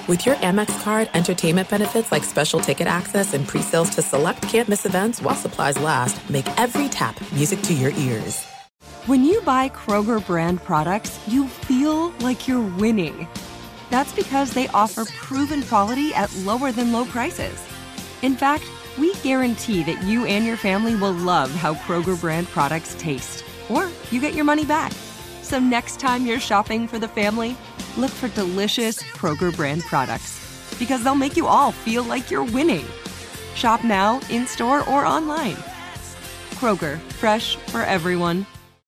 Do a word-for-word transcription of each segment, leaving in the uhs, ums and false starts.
With your Amex card, entertainment benefits like special ticket access and pre-sales to select can't-miss events while supplies last make every tap music to your ears. When you buy Kroger brand products, you feel like you're winning. That's because they offer proven quality at lower than low prices. In fact, we guarantee that you and your family will love how Kroger brand products taste, or you get your money back. So next time you're shopping for the family, look for delicious Kroger brand products, because they'll make you all feel like you're winning. Shop now, in-store, or online. Kroger, fresh for everyone.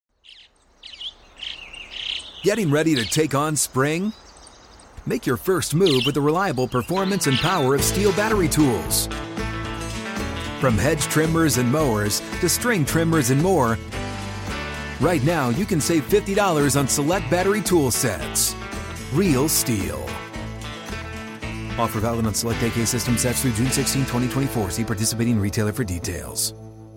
Getting ready to take on spring? Make your first move with the reliable performance and power of Steel battery tools. From hedge trimmers and mowers to string trimmers and more, right now you can save fifty dollars on select battery tool sets. Real Steel. Offer valid on select A K system sets through June sixteenth, twenty twenty-four. See participating retailer for details.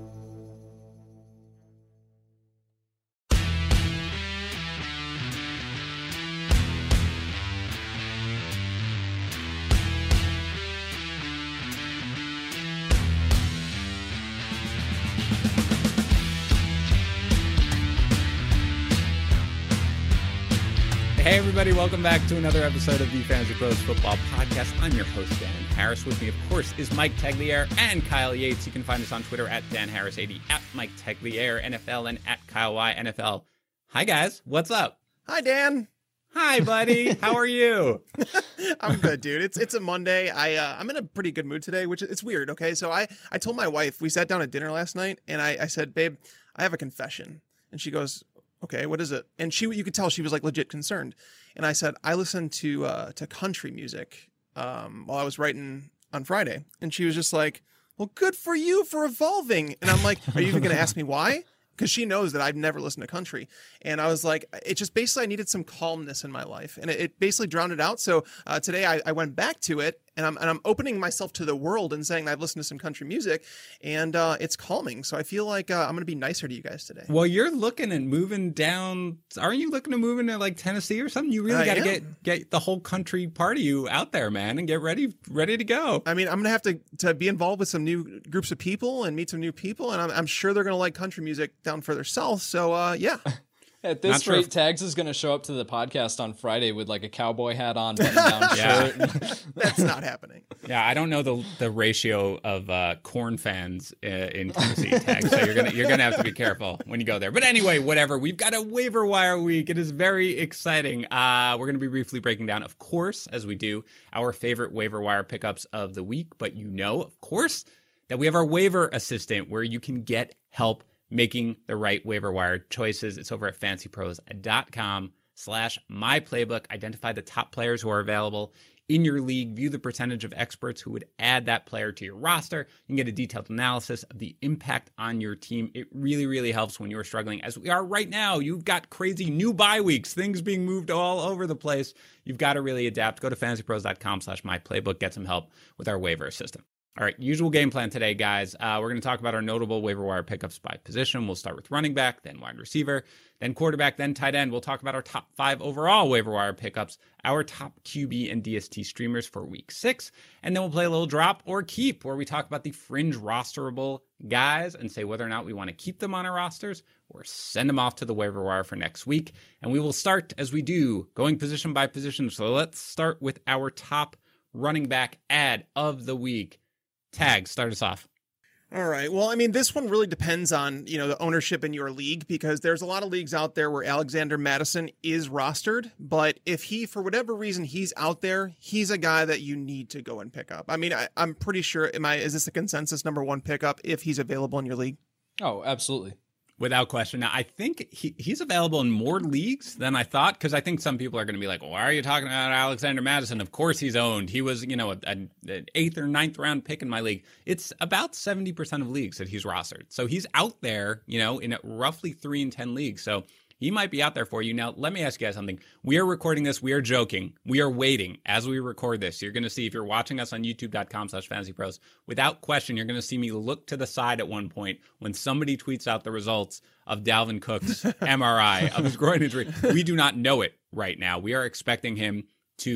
Hey everybody, welcome back to another episode of the Fantasy Pros Football Podcast. I'm your host, Dan Harris. With me, of course, is Mike Tagliere and Kyle Yates. You can find us on Twitter at Dan Harris eighty, at Mike Tagliere N F L, and at Kyle Y N F L. Hi guys, what's up? Hi Dan. Hi buddy, how are you? I'm good, dude. It's it's a Monday. I uh, I'm in a pretty good mood today, which it's weird. Okay, so I I told my wife, we sat down at dinner last night, and I I said, babe, I have a confession, and she goes, okay, what is it? And she, you could tell she was like legit concerned. And I said, I listened to uh, to country music um, while I was writing on Friday. And she was just like, well, good for you for evolving. And I'm like, are you even going to ask me why? Because she knows that I've never listened to country. And I was like, it just basically, I needed some calmness in my life. And it, it basically drowned it out. So uh, today I, I went back to it, and I'm, and I'm opening myself to the world and saying I've listened to some country music, and uh, it's calming. So I feel like uh, I'm going to be nicer to you guys today. Well, you're looking at moving down. Aren't you looking to move into like Tennessee or something? You really got to get get the whole country part of you out there, man, and get ready ready to go. I mean, I'm going to have to to be involved with some new groups of people and meet some new people, and I'm, I'm sure they're going to like country music down further south. So uh, yeah. At this Not rate, sure. Tags is going to show up to the podcast on Friday with like a cowboy hat on, button-down shirt. That's not happening. Yeah, I don't know the the ratio of uh, corn fans uh, in Tennessee, Tag, so you're gonna you're gonna have to be careful when you go there. But anyway, whatever. We've got a waiver wire week. It is very exciting. Uh, we're gonna be briefly breaking down, of course, as we do, our favorite waiver wire pickups of the week. But you know, of course, that we have our waiver assistant where you can get help making the right waiver wire choices. It's over at fantasypros.com slash my playbook. Identify the top players who are available in your league. View the percentage of experts who would add that player to your roster. You can get a detailed analysis of the impact on your team. It really, really helps when you're struggling, as we are right now. You've got crazy new bye weeks, things being moved all over the place. You've got to really adapt. Go to fantasypros.com slash my playbook. Get some help with our waiver assistant. All right, usual game plan today, guys. Uh, we're going to talk about our notable waiver wire pickups by position. We'll start with running back, then wide receiver, then quarterback, then tight end. We'll talk about our top five overall waiver wire pickups, our top Q B and D S T streamers for week six, and then we'll play a little drop or keep, where we talk about the fringe rosterable guys and say whether or not we want to keep them on our rosters or send them off to the waiver wire for next week. And we will start, as we do, going position by position. So let's start with our top running back ad of the week. Tag, start us off. All right. Well, I mean, this one really depends on, you know, the ownership in your league, because there's a lot of leagues out there where Alexander Mattison is rostered. But if he, for whatever reason, he's out there, he's a guy that you need to go and pick up. I mean, I, I'm pretty sure, am I, is this a consensus number one pickup if he's available in your league? Oh, absolutely. Without question. Now, I think he, he's available in more leagues than I thought, because I think some people are going to be like, why are you talking about Alexander Mattison? Of course he's owned. He was, you know, an eighth or ninth round pick in my league. It's about seventy percent of leagues that he's rostered. So he's out there, you know, in roughly three in ten leagues. So he might be out there for you. Now, let me ask you guys something. We are recording this. We are joking. We are waiting as we record this. You're going to see, if you're watching us on youtube.com slash fantasypros, without question, you're going to see me look to the side at one point when somebody tweets out the results of Dalvin Cook's M R I of his groin injury. We do not know it right now. We are expecting him to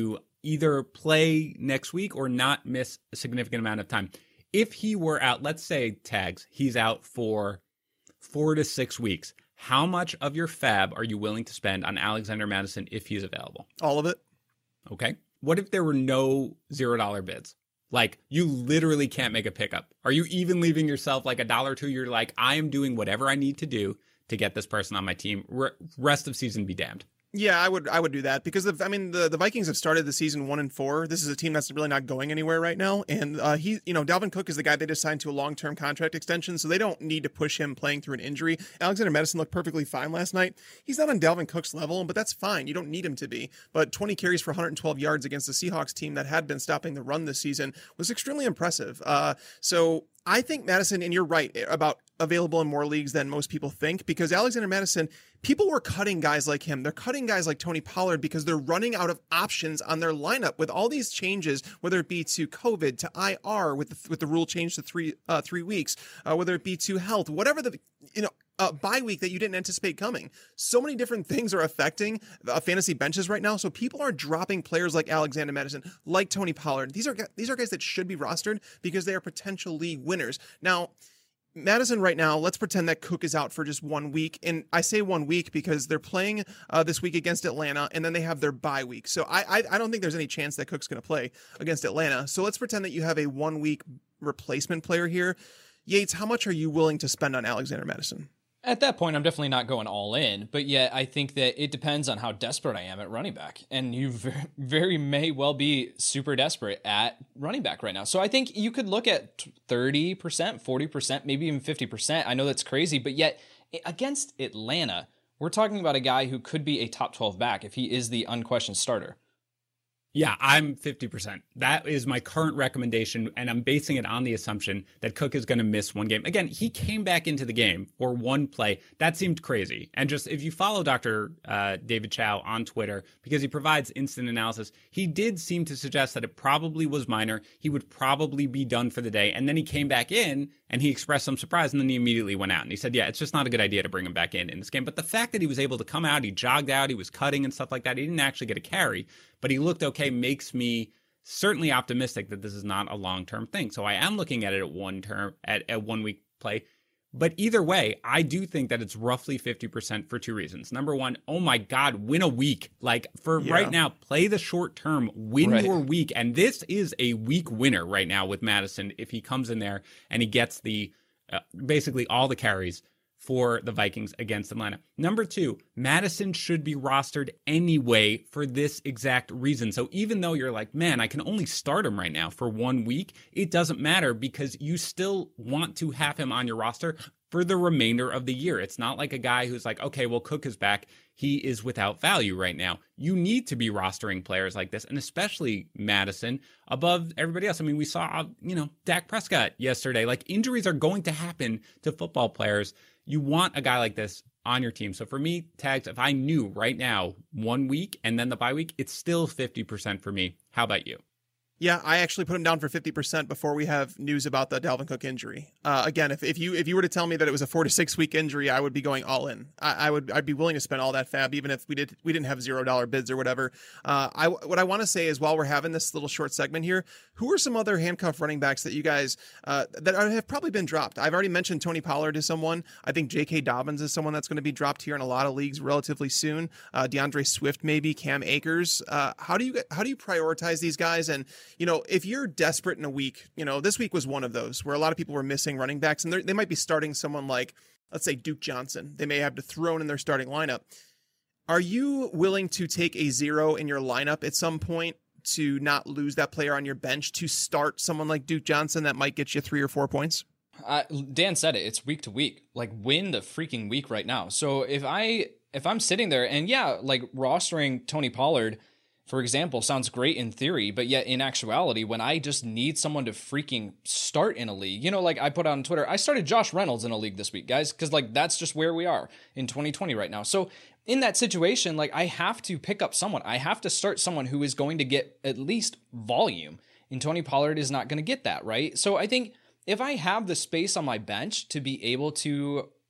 either play next week or not miss a significant amount of time. If he were out, let's say tags, he's out for four to six weeks. How much of your fab are you willing to spend on Alexander Mattison if he's available? All of it. Okay. What if there were no zero dollar bids? Like, you literally can't make a pickup. Are you even leaving yourself like a dollar or two? You're like, I am doing whatever I need to do to get this person on my team. Re- rest of season be damned. Yeah, I would I would do that because the, I mean the, the Vikings have started the season one and four. This is a team that's really not going anywhere right now, and uh, he you know Dalvin Cook is the guy they just signed to a long term contract extension, so they don't need to push him playing through an injury. Alexander Mattison looked perfectly fine last night. He's not on Dalvin Cook's level, but that's fine. You don't need him to be. But twenty carries for one hundred twelve yards against the Seahawks team that had been stopping the run this season was extremely impressive. Uh, so. I think Mattison, and you're right about available in more leagues than most people think, because Alexander Mattison, people were cutting guys like him. They're cutting guys like Tony Pollard because they're running out of options on their lineup with all these changes, whether it be to COVID, to I R with the, with the rule change to three uh, three weeks, uh, whether it be to health, whatever the, you know, uh, bye week that you didn't anticipate coming. So many different things are affecting uh, fantasy benches right now. So people are dropping players like Alexander Mattison, like Tony Pollard. These are these are guys that should be rostered because they are potential league winners. Now, Mattison right now, let's pretend that Cook is out for just one week. And I say one week because they're playing uh, this week against Atlanta, and then they have their bye week. So I, I, I don't think there's any chance that Cook's going to play against Atlanta. So let's pretend that you have a one-week replacement player here. Yates, how much are you willing to spend on Alexander Mattison? At that point, I'm definitely not going all in, but yet I think that it depends on how desperate I am at running back. And you very may well be super desperate at running back right now. So I think you could look at thirty percent, forty percent, maybe even fifty percent. I know that's crazy, but yet against Atlanta, we're talking about a guy who could be a top twelve back if he is the unquestioned starter. Yeah, I'm fifty percent. That is my current recommendation, and I'm basing it on the assumption that Cook is going to miss one game. Again, he came back into the game for one play. That seemed crazy. And just if you follow Doctor Uh, David Chow on Twitter, because he provides instant analysis, he did seem to suggest that it probably was minor. He would probably be done for the day. And then he came back in, and he expressed some surprise, and then he immediately went out. And he said, yeah, it's just not a good idea to bring him back in in this game. But the fact that he was able to come out, he jogged out, he was cutting and stuff like that, he didn't actually get a carry, but he looked okay, makes me certainly optimistic that this is not a long-term thing. So I am looking at it at one term, at a one-week play. But either way, I do think that it's roughly fifty percent for two reasons. Number one, oh my God, win a week. Like for yeah. right now, play the short term, win right. your week. And this is a week winner right now with Mattison if he comes in there and he gets the uh, basically all the carries for the Vikings against Atlanta. Number two, Mattison should be rostered anyway for this exact reason. So even though you're like, man, I can only start him right now for one week, it doesn't matter because you still want to have him on your roster for the remainder of the year. It's not like a guy who's like, okay, well, Cook is back. He is without value right now. You need to be rostering players like this, and especially Mattison above everybody else. I mean, we saw, you know, Dak Prescott yesterday. Like, injuries are going to happen to football players. You want a guy like this on your team. So for me, Tags, if I knew right now one week and then the bye week, it's still fifty percent for me. How about you? Yeah, I actually put him down for fifty percent before we have news about the Dalvin Cook injury. Uh, again, if, if you if you were to tell me that it was a four to six week injury, I would be going all in. I, I would I'd be willing to spend all that fab, even if we did we didn't have zero dollar bids or whatever. Uh, I what I want to say is while we're having this little short segment here, who are some other handcuff running backs that you guys uh, that are, have probably been dropped? I've already mentioned Tony Pollard is someone. I think J K. Dobbins is someone that's going to be dropped here in a lot of leagues relatively soon. Uh, DeAndre Swift, maybe Cam Akers. Uh, how do you how do you prioritize these guys? And you know, if you're desperate in a week, you know, this week was one of those where a lot of people were missing running backs, and they might be starting someone like, let's say, Duke Johnson. They may have to throw in their starting lineup. Are you willing to take a zero in your lineup at some point to not lose that player on your bench to start someone like Duke Johnson that might get you three or four points? Uh, Dan said it. It's week to week. Like, win the freaking week right now. So if I if I'm sitting there and yeah, like rostering Tony Pollard, for example, sounds great in theory, but yet in actuality, when I just need someone to freaking start in a league, you know, like I put on Twitter, I started Josh Reynolds in a league this week, guys, because like that's just where we are in twenty twenty right now. So in that situation, like I have to pick up someone. I have to start someone who is going to get at least volume, and Tony Pollard is not going to get that, right? So I think if I have the space on my bench to be able to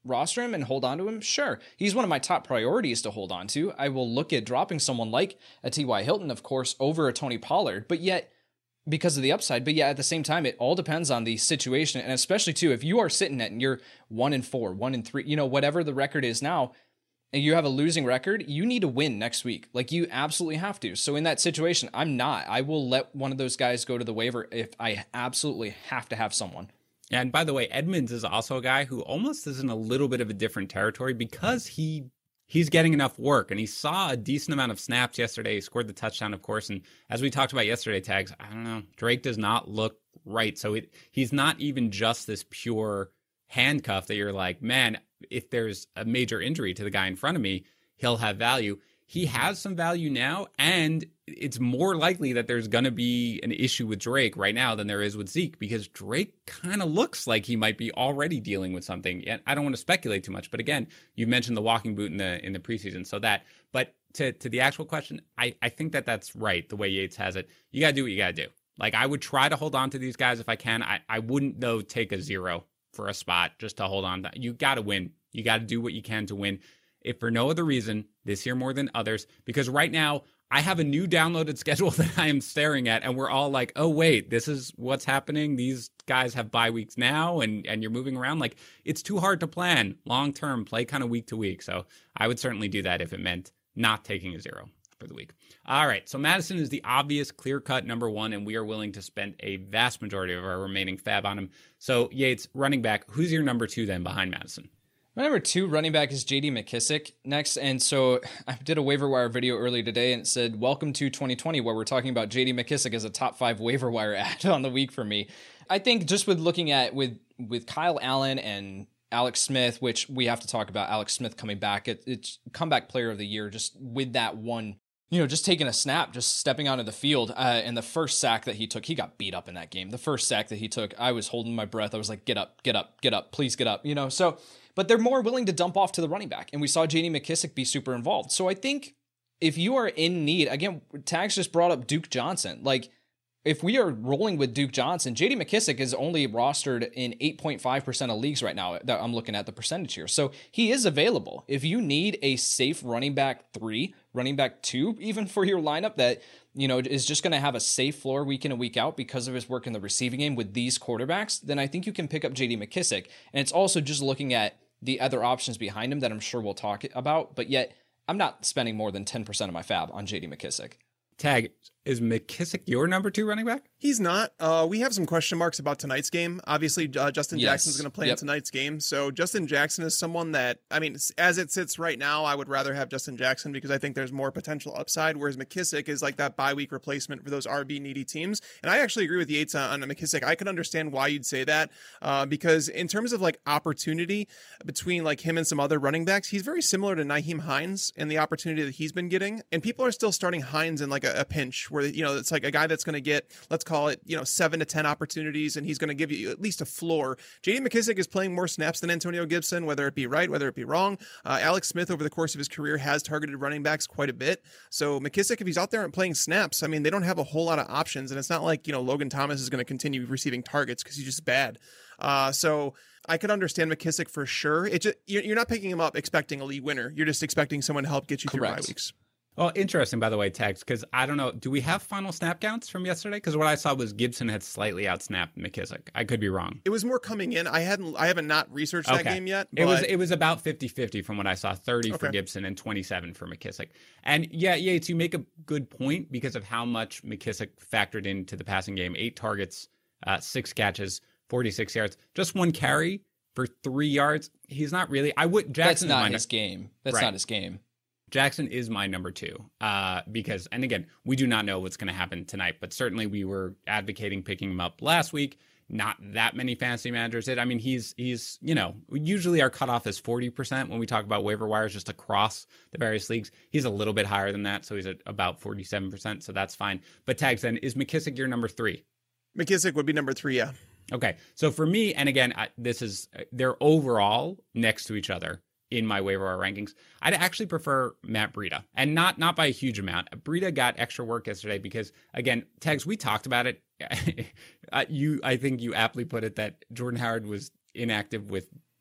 roster him and hold on to him? Sure. He's one of my top priorities to hold on to. I will look at dropping someone like a T Y. Hilton, of course, over a Tony Pollard, but yet, because of the upside, but yeah, at the same time, it all depends on the situation. And especially too, if you are sitting at and you're one and four, one and three, you know, whatever the record is now, and you have a losing record, you need to win next week. Like, you absolutely have to. So in that situation, I'm not. I will let one of those guys go to the waiver if I absolutely have to have someone. And by the way, Edmonds is also a guy who almost is in a little bit of a different territory because he he's getting enough work, and he saw a decent amount of snaps yesterday. He scored the touchdown, of course. And as we talked about yesterday, Tags, I don't know, Drake does not look right. So it, he's not even just this pure handcuff that you're like, man, if there's a major injury to the guy in front of me, he'll have value. He has some value now, and it's more likely that there's going to be an issue with Drake right now than there is with Zeke, because Drake kind of looks like he might be already dealing with something. And I don't want to speculate too much, but again, you mentioned the walking boot in the in the preseason, so that. But to to the actual question, I I think that that's right the way Yates has it. You got to do what you got to do. Like, I would try to hold on to these guys if I can. I I wouldn't though take a zero for a spot just to hold on. You got to win. You got to do what you can to win. If for no other reason, this year more than others, because right now I have a new downloaded schedule that I am staring at, and we're all like, oh, wait, this is what's happening. These guys have bye weeks now, and, and you're moving around. Like, it's too hard to plan long-term, play kind of week to week. So I would certainly do that if it meant not taking a zero for the week. All right, so Madison is the obvious clear-cut number one, and we are willing to spend a vast majority of our remaining fab on him. So Yates, running back, who's your number two then behind Madison? My number two running back is J D McKissic next. And so I did a waiver wire video earlier today, and it said, welcome to twenty twenty, where we're talking about J D McKissic as a top five waiver wire ad on the week for me. I think just with looking at with, with Kyle Allen and Alex Smith, which we have to talk about Alex Smith coming back, it, it's comeback player of the year, just with that one, you know, just taking a snap, just stepping onto the field. Uh, and the first sack that he took, he got beat up in that game. The first sack that he took, I was holding my breath. I was like, get up, get up, get up, please get up, you know, so... But they're more willing to dump off to the running back. And we saw J D McKissic be super involved. So I think if you are in need, again, Tags just brought up Duke Johnson. Like, if we are rolling with Duke Johnson, J D McKissic is only rostered in eight point five percent of leagues right now that I'm looking at the percentage here. So he is available. If you need a safe running back three, running back two, even for your lineup that, you know, is just going to have a safe floor week in and week out because of his work in the receiving game with these quarterbacks, then I think you can pick up J D McKissic. And it's also just looking at the other options behind him that I'm sure we'll talk about, but yet I'm not spending more than ten percent of my fab on J D McKissic. Tag, is McKissic your number two running back? He's not. Uh, we have some question marks about tonight's game. Obviously, uh, Justin Yes. Jackson's going to play Yep. in tonight's game. So Justin Jackson is someone that, I mean, as it sits right now, I would rather have Justin Jackson because I think there's more potential upside, whereas McKissic is like that bye week replacement for those R B needy teams. And I actually agree with Yates on, on McKissic. I could understand why you'd say that uh, because in terms of like opportunity between like him and some other running backs, he's very similar to Nyheim Hines and the opportunity that he's been getting. And people are still starting Hines in like a, a pinch where, you know, it's like a guy that's going to get, let's call it, you know, seven to ten opportunities, and he's going to give you at least a floor. J D McKissic is playing more snaps than Antonio Gibson, whether it be right, whether it be wrong. Uh, Alex Smith over the course of his career has targeted running backs quite a bit. So McKissic, if he's out there and playing snaps, I mean, they don't have a whole lot of options, and it's not like, you know, Logan Thomas is going to continue receiving targets because he's just bad. Uh, so I could understand McKissic for sure. It just, you're, you're not picking him up expecting a league winner. You're just expecting someone to help get you Correct. through bye weeks. Well, interesting, by the way, Tags, because I don't know. Do we have final snap counts from yesterday? Because what I saw was Gibson had slightly outsnapped McKissic. I could be wrong. It was more coming in. I hadn't, I haven't not researched that game yet. But... It was it was about fifty-fifty from what I saw, thirty for Okay. Gibson and twenty-seven for McKissic. And yeah, Yates, you make a good point because of how much McKissic factored into the passing game. Eight targets, uh, six catches, forty-six yards, just one carry for three yards. He's not really. I would. Jackson That's is not my- his game. That's Right. not his game. Jackson is my number two uh, because, and again, we do not know what's going to happen tonight, but certainly we were advocating picking him up last week. Not that many fantasy managers did. I mean, he's, he's you know, usually our cutoff is forty percent when we talk about waiver wires just across the various leagues. He's a little bit higher than that, so he's at about forty-seven percent, so that's fine. But Tags, then, is McKissic your number three? McKissic would be number three, yeah. Okay, so for me, and again, I, this is, they're overall next to each other in my waiver wire rankings. I'd actually prefer Matt Breida, and not not by a huge amount. Breida got extra work yesterday because, again, Tags, we talked about it. uh, you, I think you aptly put it that Jordan Howard was inactive with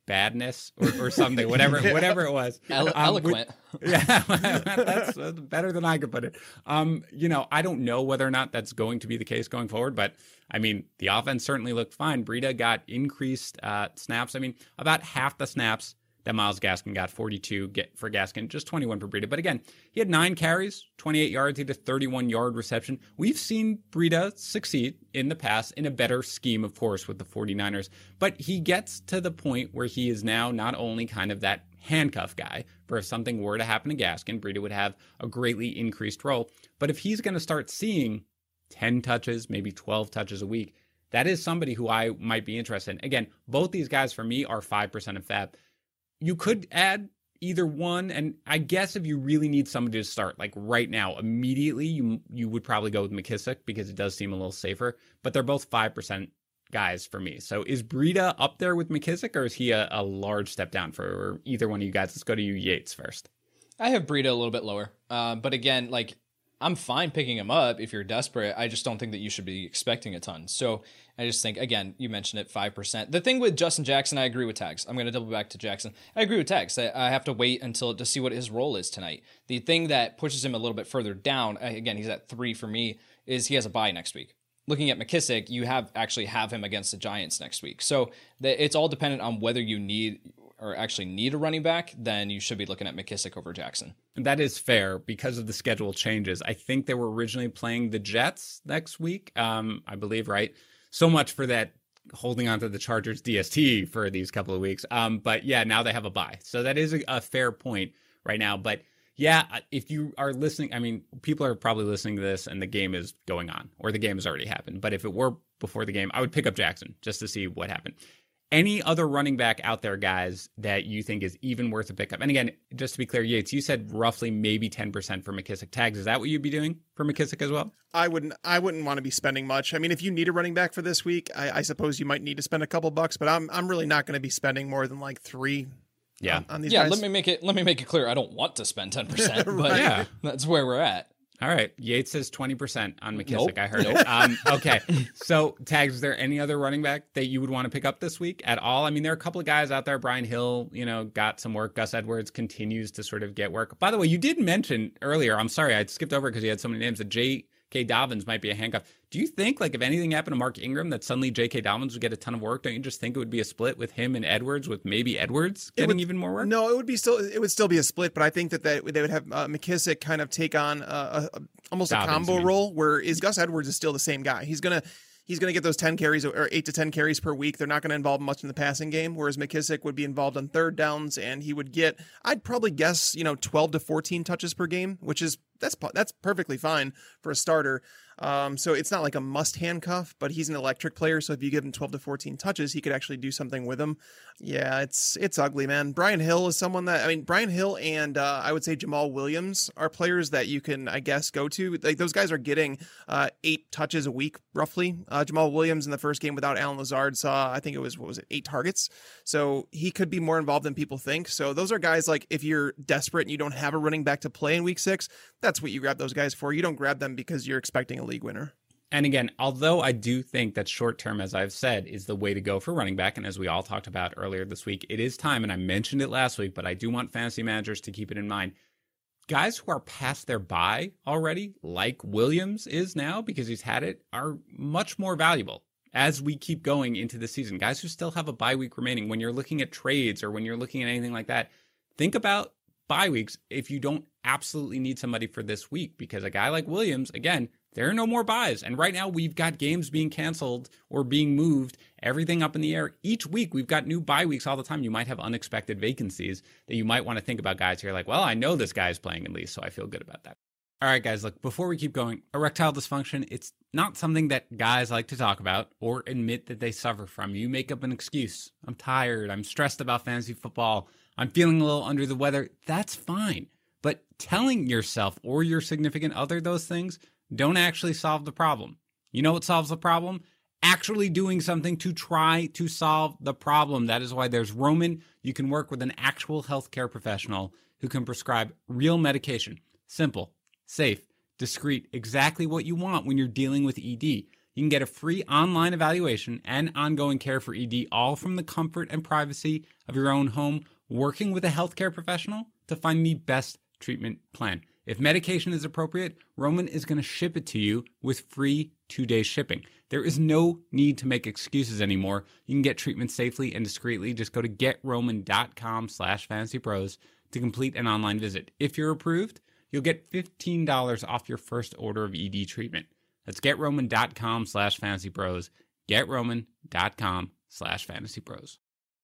badness or, or something, whatever whatever it was. Elo- Um, eloquent. we- yeah, that's uh, better than I could put it. Um, you know, I don't know whether or not that's going to be the case going forward, but I mean, the offense certainly looked fine. Breida got increased uh, snaps. I mean, about half the snaps that Myles Gaskin got, forty-two get for Gaskin, just twenty-one for Breida. But again, he had nine carries, twenty-eight yards, he had a thirty-one yard reception. We've seen Breida succeed in the past in a better scheme, of course, with the 49ers. But he gets to the point where he is now not only kind of that handcuff guy, for if something were to happen to Gaskin, Breida would have a greatly increased role. But if he's going to start seeing ten touches, maybe twelve touches a week, that is somebody who I might be interested in. Again, both these guys for me are five percent of Fab. You could add either one, and I guess if you really need somebody to start, like right now, immediately, you you would probably go with McKissick because it does seem a little safer, but they're both five percent guys for me. So is Breida up there with McKissick, or is he a, a large step down for either one of you guys? Let's go to you, Yates, first. I have Breida a little bit lower. Uh, but again, like, I'm fine picking him up if you're desperate. I just don't think that you should be expecting a ton. So I just think, again, you mentioned it, five percent. The thing with Justin Jackson, I agree with Tags. I'm going to double back to Jackson. I agree with Tags. I, I have to wait until to see what his role is tonight. The thing that pushes him a little bit further down, again, he's at three for me, is he has a bye next week. Looking at McKissick, you have actually have him against the Giants next week. So the, it's all dependent on whether you need or actually need a running back, then you should be looking at McKissick over Jackson. That is fair because of the schedule changes. I think they were originally playing the Jets next week, um, I believe, right? So much for that holding on to the Chargers D S T for these couple of weeks. Um, but yeah, now they have a bye. So that is a, a fair point right now. But yeah, if you are listening, I mean, people are probably listening to this and the game is going on or the game has already happened. But if it were before the game, I would pick up Jackson just to see what happened. Any other running back out there, guys, that you think is even worth a pickup? And again, just to be clear, Yates, you said roughly maybe ten percent for McKissick. Tags, is that what you'd be doing for McKissick as well? I wouldn't I wouldn't want to be spending much. I mean, if you need a running back for this week, I, I suppose you might need to spend a couple bucks, but I'm I'm really not going to be spending more than like three. Yeah. On, on these yeah, guys. let me make it let me make it clear. I don't want to spend ten percent, but Right. yeah, that's where we're at. All right. Yates says twenty percent on McKissick. Nope. I heard it. Um, okay. So, Tags, is there any other running back that you would want to pick up this week at all? I mean, there are a couple of guys out there. Brian Hill, you know, got some work. Gus Edwards continues to sort of get work. By the way, you did mention earlier, I'm sorry, I skipped over because you had so many names, that J K. Dobbins might be a handcuff. Do you think, like, if anything happened to Mark Ingram, that suddenly J K. Dobbins would get a ton of work? Don't you just think it would be a split with him and Edwards, with maybe Edwards It getting would- even more work? No, it would be still it would still be a split, but I think that they, they would have uh, McKissick kind of take on uh, a, a, almost Dobbins, a combo you mean. role where is Gus Edwards is still the same guy. He's gonna he's gonna get those ten carries or eight to ten carries per week. They're not going to involve much in the passing game, whereas McKissick would be involved on third downs and he would get, I'd probably guess, you know, twelve to fourteen touches per game, which is that's that's perfectly fine for a starter. Um, so it's not like a must handcuff, but he's an electric player. So if you give him twelve to fourteen touches, he could actually do something with them. Yeah, it's, it's ugly, man. Brian Hill is someone that, I mean, Brian Hill and, uh, I would say Jamal Williams are players that you can, I guess, go to. Like those guys are getting, uh, eight touches a week, roughly. Uh, Jamal Williams in the first game without Alan Lazard saw, I think it was, what was it? Eight targets. So he could be more involved than people think. So those are guys like, if you're desperate and you don't have a running back to play in week six, that's what you grab those guys for. You don't grab them because you're expecting a league winner. And again, although I do think that short term, as I've said, is the way to go for running back, and as we all talked about earlier this week, it is time, and I mentioned it last week, but I do want fantasy managers to keep it in mind. Guys who are past their bye already, like Williams is now because he's had it, are much more valuable as we keep going into the season. Guys who still have a bye week remaining, when you're looking at trades or when you're looking at anything like that, think about bye weeks if you don't absolutely need somebody for this week, because a guy like Williams, again, there are no more buys. And right now we've got games being canceled or being moved, everything up in the air. Each week we've got new bye weeks all the time. You might have unexpected vacancies that you might want to think about guys here like, well, I know this guy's playing at least, so I feel good about that. All right, guys, look, before we keep going, erectile dysfunction, it's not something that guys like to talk about or admit that they suffer from. You make up an excuse. I'm tired. I'm stressed about fantasy football. I'm feeling a little under the weather. That's fine. But telling yourself or your significant other those things don't actually solve the problem. You know what solves the problem? Actually doing something to try to solve the problem. That is why there's Roman. You can work with an actual healthcare professional who can prescribe real medication. Simple, safe, discreet, exactly what you want when you're dealing with E D. You can get a free online evaluation and ongoing care for E D, all from the comfort and privacy of your own home, working with a healthcare professional to find the best treatment plan. If medication is appropriate, Roman is going to ship it to you with free two-day shipping. There is no need to make excuses anymore. You can get treatment safely and discreetly. Just go to getroman.com slash fantasypros to complete an online visit. If you're approved, you'll get fifteen dollars off your first order of E D treatment. That's getroman.com slash fantasypros. Getroman.com slash fantasypros.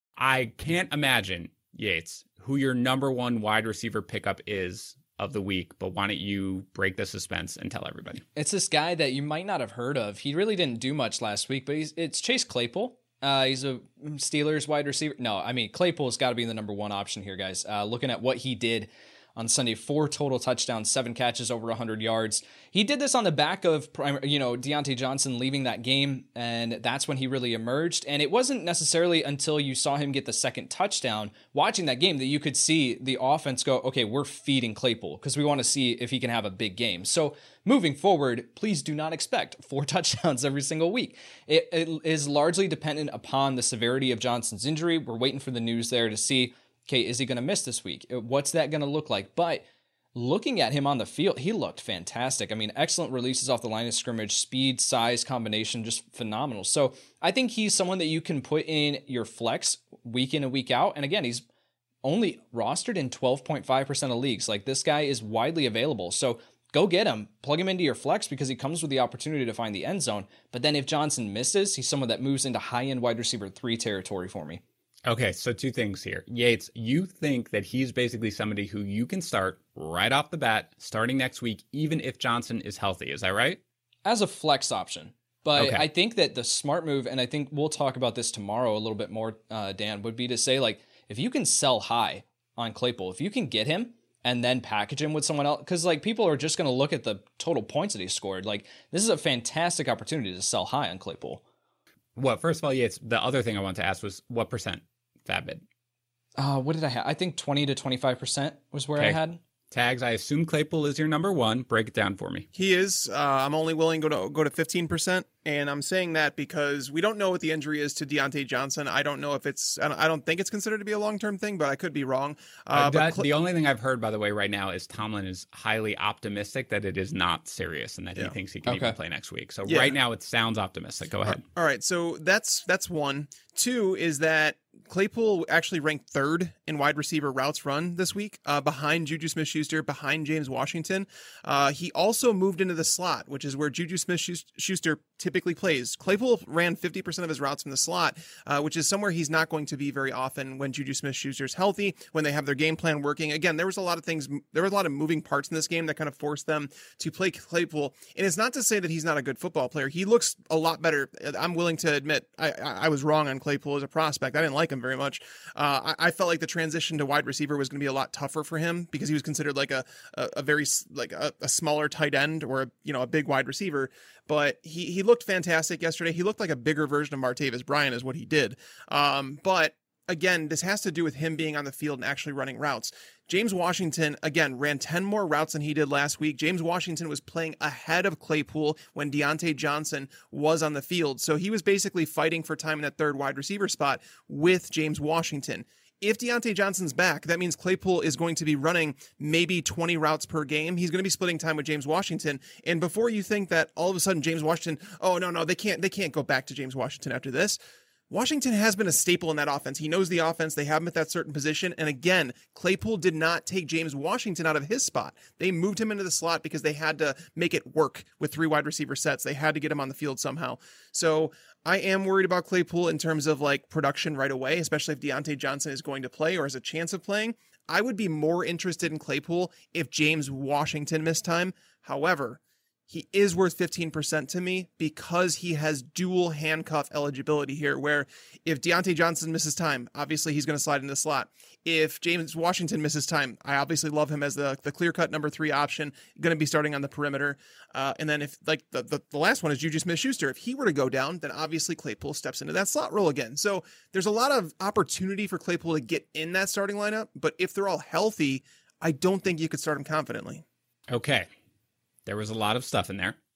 I can't imagine, Yates, who your number one wide receiver pickup is of the week, but why don't you break the suspense and tell everybody? It's this guy that you might not have heard of. He really didn't do much last week, but he's it's Chase Claypool. Uh, he's a Steelers wide receiver. No, I mean, Claypool's got to be the number one option here, guys. Uh, looking at what he did on Sunday, four total touchdowns, seven catches, over one hundred yards. He did this on the back of, you know, Deontay Johnson leaving that game, and that's when he really emerged. And it wasn't necessarily until you saw him get the second touchdown watching that game that you could see the offense go, okay, we're feeding Claypool because we want to see if he can have a big game. So moving forward, please do not expect four touchdowns every single week. It, it is largely dependent upon the severity of Johnson's injury. We're waiting for the news there to see, okay, is he going to miss this week? What's that going to look like? But looking at him on the field, he looked fantastic. I mean, excellent releases off the line of scrimmage, speed, size, combination, just phenomenal. So I think he's someone that you can put in your flex week in and week out. And again, he's only rostered in twelve point five percent of leagues. Like, this guy is widely available. So go get him, plug him into your flex because he comes with the opportunity to find the end zone. But then if Johnson misses, he's someone that moves into high-end wide receiver three territory for me. Okay, so two things here. Yates, you think that he's basically somebody who you can start right off the bat starting next week, even if Johnson is healthy. Is that right? As a flex option. But okay. I think that the smart move, and I think we'll talk about this tomorrow a little bit more, uh, Dan, would be to say, like, if you can sell high on Claypool, if you can get him and then package him with someone else, because, like, people are just going to look at the total points that he scored. Like, this is a fantastic opportunity to sell high on Claypool. Well, first of all, Yates, the other thing I wanted to ask was what percent FabBid? Uh, what did I have? I think twenty to twenty-five percent was where okay. I had. Tags, I assume Claypool is your number one. Break it down for me. He is. Uh, I'm only willing to go to go to fifteen percent, and I'm saying that because we don't know what the injury is to Deontay Johnson. I don't know if it's. I don't, I don't think it's considered to be a long term thing, but I could be wrong. Uh, uh, but that, Cl- the only thing I've heard, by the way, right now is Tomlin is highly optimistic that it is not serious and that yeah. he thinks he can okay. even play next week. So yeah. right now it sounds optimistic. Go ahead. All right, so that's that's one. Two is that Claypool actually ranked third in wide receiver routes run this week, uh, behind Juju Smith-Schuster, behind James Washington. Uh, he also moved into the slot, which is where Juju Smith-Schuster typically plays. Claypool ran fifty percent of his routes from the slot, uh, which is somewhere he's not going to be very often when Juju Smith-Schuster's healthy, when they have their game plan working. Again, there was a lot of things, there were a lot of moving parts in this game that kind of forced them to play Claypool. And it's not to say that he's not a good football player. He looks a lot better. I'm willing to admit I, I, I was wrong on Claypool as a prospect. I didn't like him very much. Uh, I, I felt like the transition to wide receiver was going to be a lot tougher for him because he was considered like a a, a very like a, a smaller tight end or a, you know a big wide receiver. But he he looked fantastic yesterday. He looked like a bigger version of Martavis Bryant is what he did. Um, but again, this has to do with him being on the field and actually running routes. James Washington, again, ran ten more routes than he did last week. James Washington was playing ahead of Claypool when Deontay Johnson was on the field. So he was basically fighting for time in that third wide receiver spot with James Washington. If Deontay Johnson's back, that means Claypool is going to be running maybe twenty routes per game. He's going to be splitting time with James Washington. And before you think that all of a sudden James Washington, oh, no, no, they can't, they can't go back to James Washington after this. Washington has been a staple in that offense. He knows the offense. They have him at that certain position. And again, Claypool did not take James Washington out of his spot. They moved him into the slot because they had to make it work with three wide receiver sets. They had to get him on the field somehow. So I am worried about Claypool in terms of like production right away, especially if Deontay Johnson is going to play or has a chance of playing. I would be more interested in Claypool if James Washington missed time. However, he is worth fifteen percent to me because he has dual handcuff eligibility here, where if Deontay Johnson misses time, obviously he's going to slide into the slot. If James Washington misses time, I obviously love him as the, the clear-cut number three option, going to be starting on the perimeter. Uh, and then if like the, the, the last one is Juju Smith-Schuster, if he were to go down, then obviously Claypool steps into that slot role again. So there's a lot of opportunity for Claypool to get in that starting lineup, but if they're all healthy, I don't think you could start him confidently. Okay. There was a lot of stuff in there.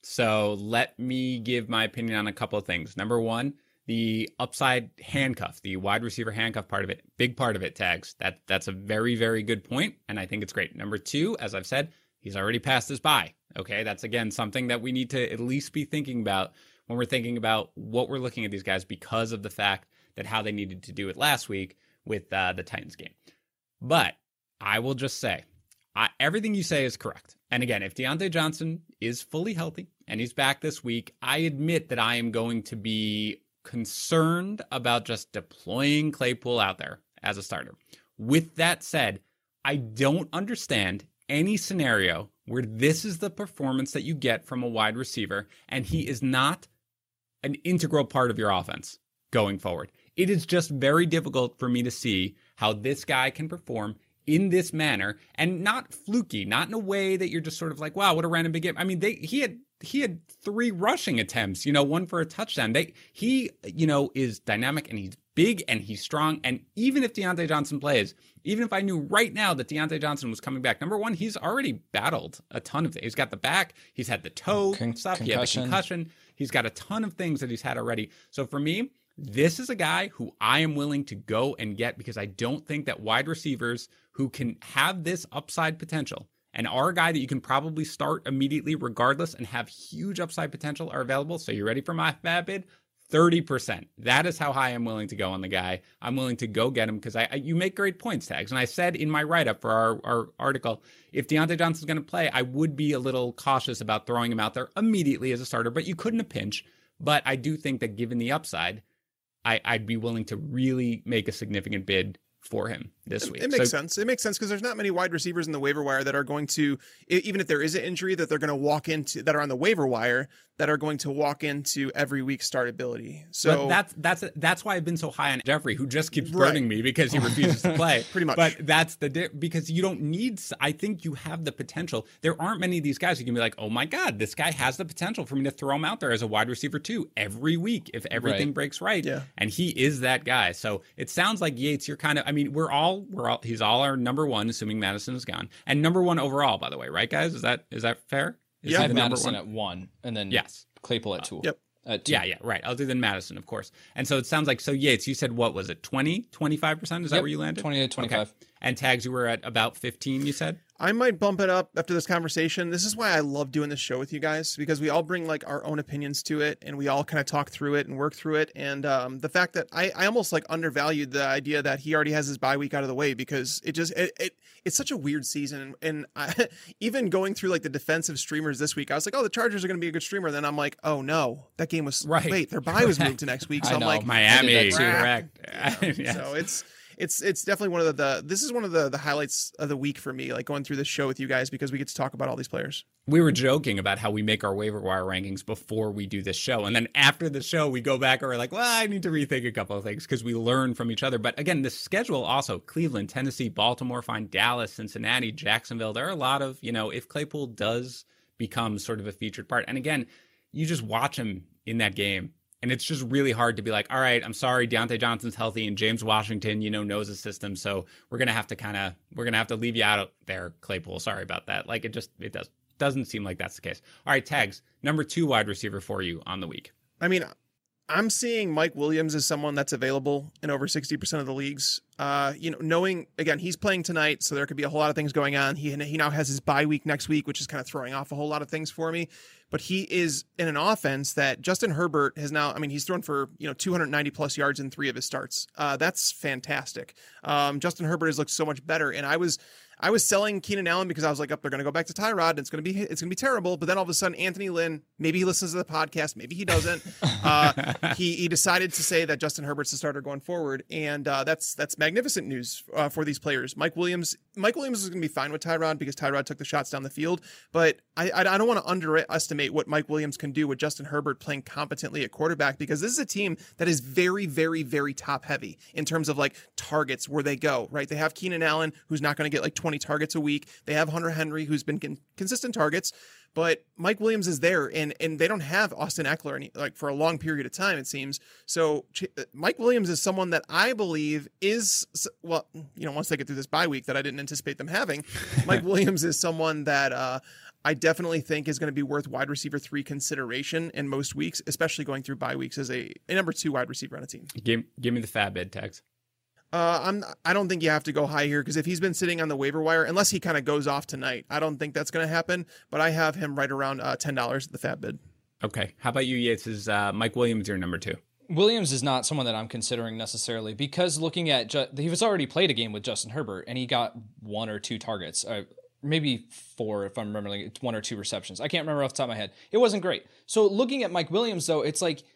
So let me give my opinion on a couple of things. Number one, the upside handcuff, the wide receiver handcuff part of it, big part of it, Tags. That that's a very, very good point, and I think it's great. Number two, as I've said, he's already passed his bye. Okay, that's again something that we need to at least be thinking about when we're thinking about what we're looking at these guys because of the fact that how they needed to do it last week with uh, the Titans game. But I will just say, I, everything you say is correct. And again, if Diontae Johnson is fully healthy and he's back this week, I admit that I am going to be concerned about just deploying Claypool out there as a starter. With that said, I don't understand any scenario where this is the performance that you get from a wide receiver and he is not an integral part of your offense going forward. It is just very difficult for me to see how this guy can perform in this manner and not fluky, not in a way that you're just sort of like, wow, what a random big game. I mean, they he had he had three rushing attempts, you know, one for a touchdown. They he, you know, is dynamic and he's big and he's strong. And even if Diontae Johnson plays, even if I knew right now that Diontae Johnson was coming back, number one, he's already battled a ton of things. He's got the back, he's had the toe Con- stuff, concussion. he had the concussion. He's got a ton of things that he's had already. So for me, this is a guy who I am willing to go and get because I don't think that wide receivers who can have this upside potential and are a guy that you can probably start immediately regardless and have huge upside potential are available. So you ready for my fab bid? thirty percent. That is how high I'm willing to go on the guy. I'm willing to go get him because I, I you make great points, Tags. And I said in my write-up for our, our article, if Diontae Johnson's going to play, I would be a little cautious about throwing him out there immediately as a starter, but you couldn't a pinch. But I do think that given the upside, I, I'd be willing to really make a significant bid for him this week. It makes so, sense. It makes sense because there's not many wide receivers in the waiver wire that are going to, even if there is an injury, that they're going to walk into, that are on the waiver wire, that are going to walk into every week startability. So but that's that's that's why I've been so high on Jeffrey, who just keeps Right. burning me because he refuses to play. Pretty much. But that's the di- because you don't need. I think you have the potential. There aren't many of these guys who can be like, oh my god, this guy has the potential for me to throw him out there as a wide receiver too every week if everything Right. breaks right. Yeah. And he is that guy. So it sounds like Yates, you're kind of. I mean, we're all we're all. He's all our number one, assuming Madison is gone, and number one overall, by the way, right, guys? Is that is that fair? Is Yeah. I he have the number Madison one? at one, and then Yes. Claypool at two. Yep. At two. Yeah, yeah, right. Other than Madison, of course. And so it sounds like, so Yates, you said, what was it, twenty, twenty-five percent? Is that Yep, where you landed? twenty to twenty-five. Okay. And Tags, you were at about fifteen, you said? I might bump it up after this conversation. This is why I love doing this show with you guys, because we all bring like our own opinions to it and we all kind of talk through it and work through it. And um, the fact that I, I almost like undervalued the idea that he already has his bye week out of the way, because it just, it, it it's such a weird season. And I, even going through like the defensive streamers this week, I was like, oh, the Chargers are going to be a good streamer. Then I'm like, oh no, that game was, Right. wait, their bye was moved to next week. So I I'm know. like, Miami, I did that too. correct. Yes. so it's, It's it's definitely one of the, the this is one of the the highlights of the week for me, like going through this show with you guys, because we get to talk about all these players. We were joking about how we make our waiver wire rankings before we do this show. And then after the show, we go back and we're like, well, I need to rethink a couple of things because we learn from each other. But again, the schedule also, Cleveland, Tennessee, Baltimore, fine, Dallas, Cincinnati, Jacksonville. There are a lot of, you know, if Claypool does become sort of a featured part. And again, you just watch him in that game. And it's just really hard to be like, all right, I'm sorry, Diontae Johnson's healthy and James Washington, you know, knows the system. So we're going to have to kind of, we're going to have to leave you out there, Claypool. Sorry about that. Like it just, it does, doesn't seem like that's the case. All right, Tags, number two wide receiver for you on the week. I mean, I'm seeing Mike Williams as someone that's available in over sixty percent of the leagues. Uh, you know, knowing, again, he's playing tonight, so there could be a whole lot of things going on. He he now has his bye week next week, which is kind of throwing off a whole lot of things for me. But he is in an offense that Justin Herbert has now, I mean, he's thrown for, you know, two hundred ninety plus yards in three of his starts. Uh, that's fantastic. Um, Justin Herbert has looked so much better. And I was, I was selling Keenan Allen because I was like, oh, they're going to go back to Tyrod. And it's going to be, it's going to be terrible. But then all of a sudden, Anthony Lynn, maybe he listens to the podcast, maybe he doesn't. Uh, he, he decided to say that Justin Herbert's the starter going forward. And uh, that's, that's magnificent news uh, for these players. Mike Williams, Mike Williams is going to be fine with Tyrod because Tyrod took the shots down the field. But I, I, I don't want to underestimate what Mike Williams can do with Justin Herbert playing competently at quarterback, because this is a team that is very, very, very top heavy in terms of like targets where they go, right? They have Keenan Allen, who's not going to get like twenty targets a week. They have Hunter Henry, who's been con- consistent targets, but Mike Williams is there, and and they don't have Austin Eckler any, like for a long period of time, it seems. So Ch- Mike Williams is someone that I believe is, well, you know, once they get through this bye week that I didn't anticipate them having, Mike Williams is someone that uh, I definitely think is going to be worth wide receiver three consideration in most weeks, especially going through bye weeks as a, a number two wide receiver on a team. Give, give me the fab bid, Tex. Uh, I'm. I don't think you have to go high here because if he's been sitting on the waiver wire, unless he kind of goes off tonight, I don't think that's going to happen. But I have him right around uh, ten dollars at the fab bid. Okay. How about you, Yates? Is uh, Mike Williams your number two? Williams is not someone that I'm considering necessarily because looking at Ju- he was already played a game with Justin Herbert and he got one or two targets, uh, maybe four if I'm remembering. It's one or two receptions. I can't remember off the top of my head. It wasn't great. So looking at Mike Williams though, it's like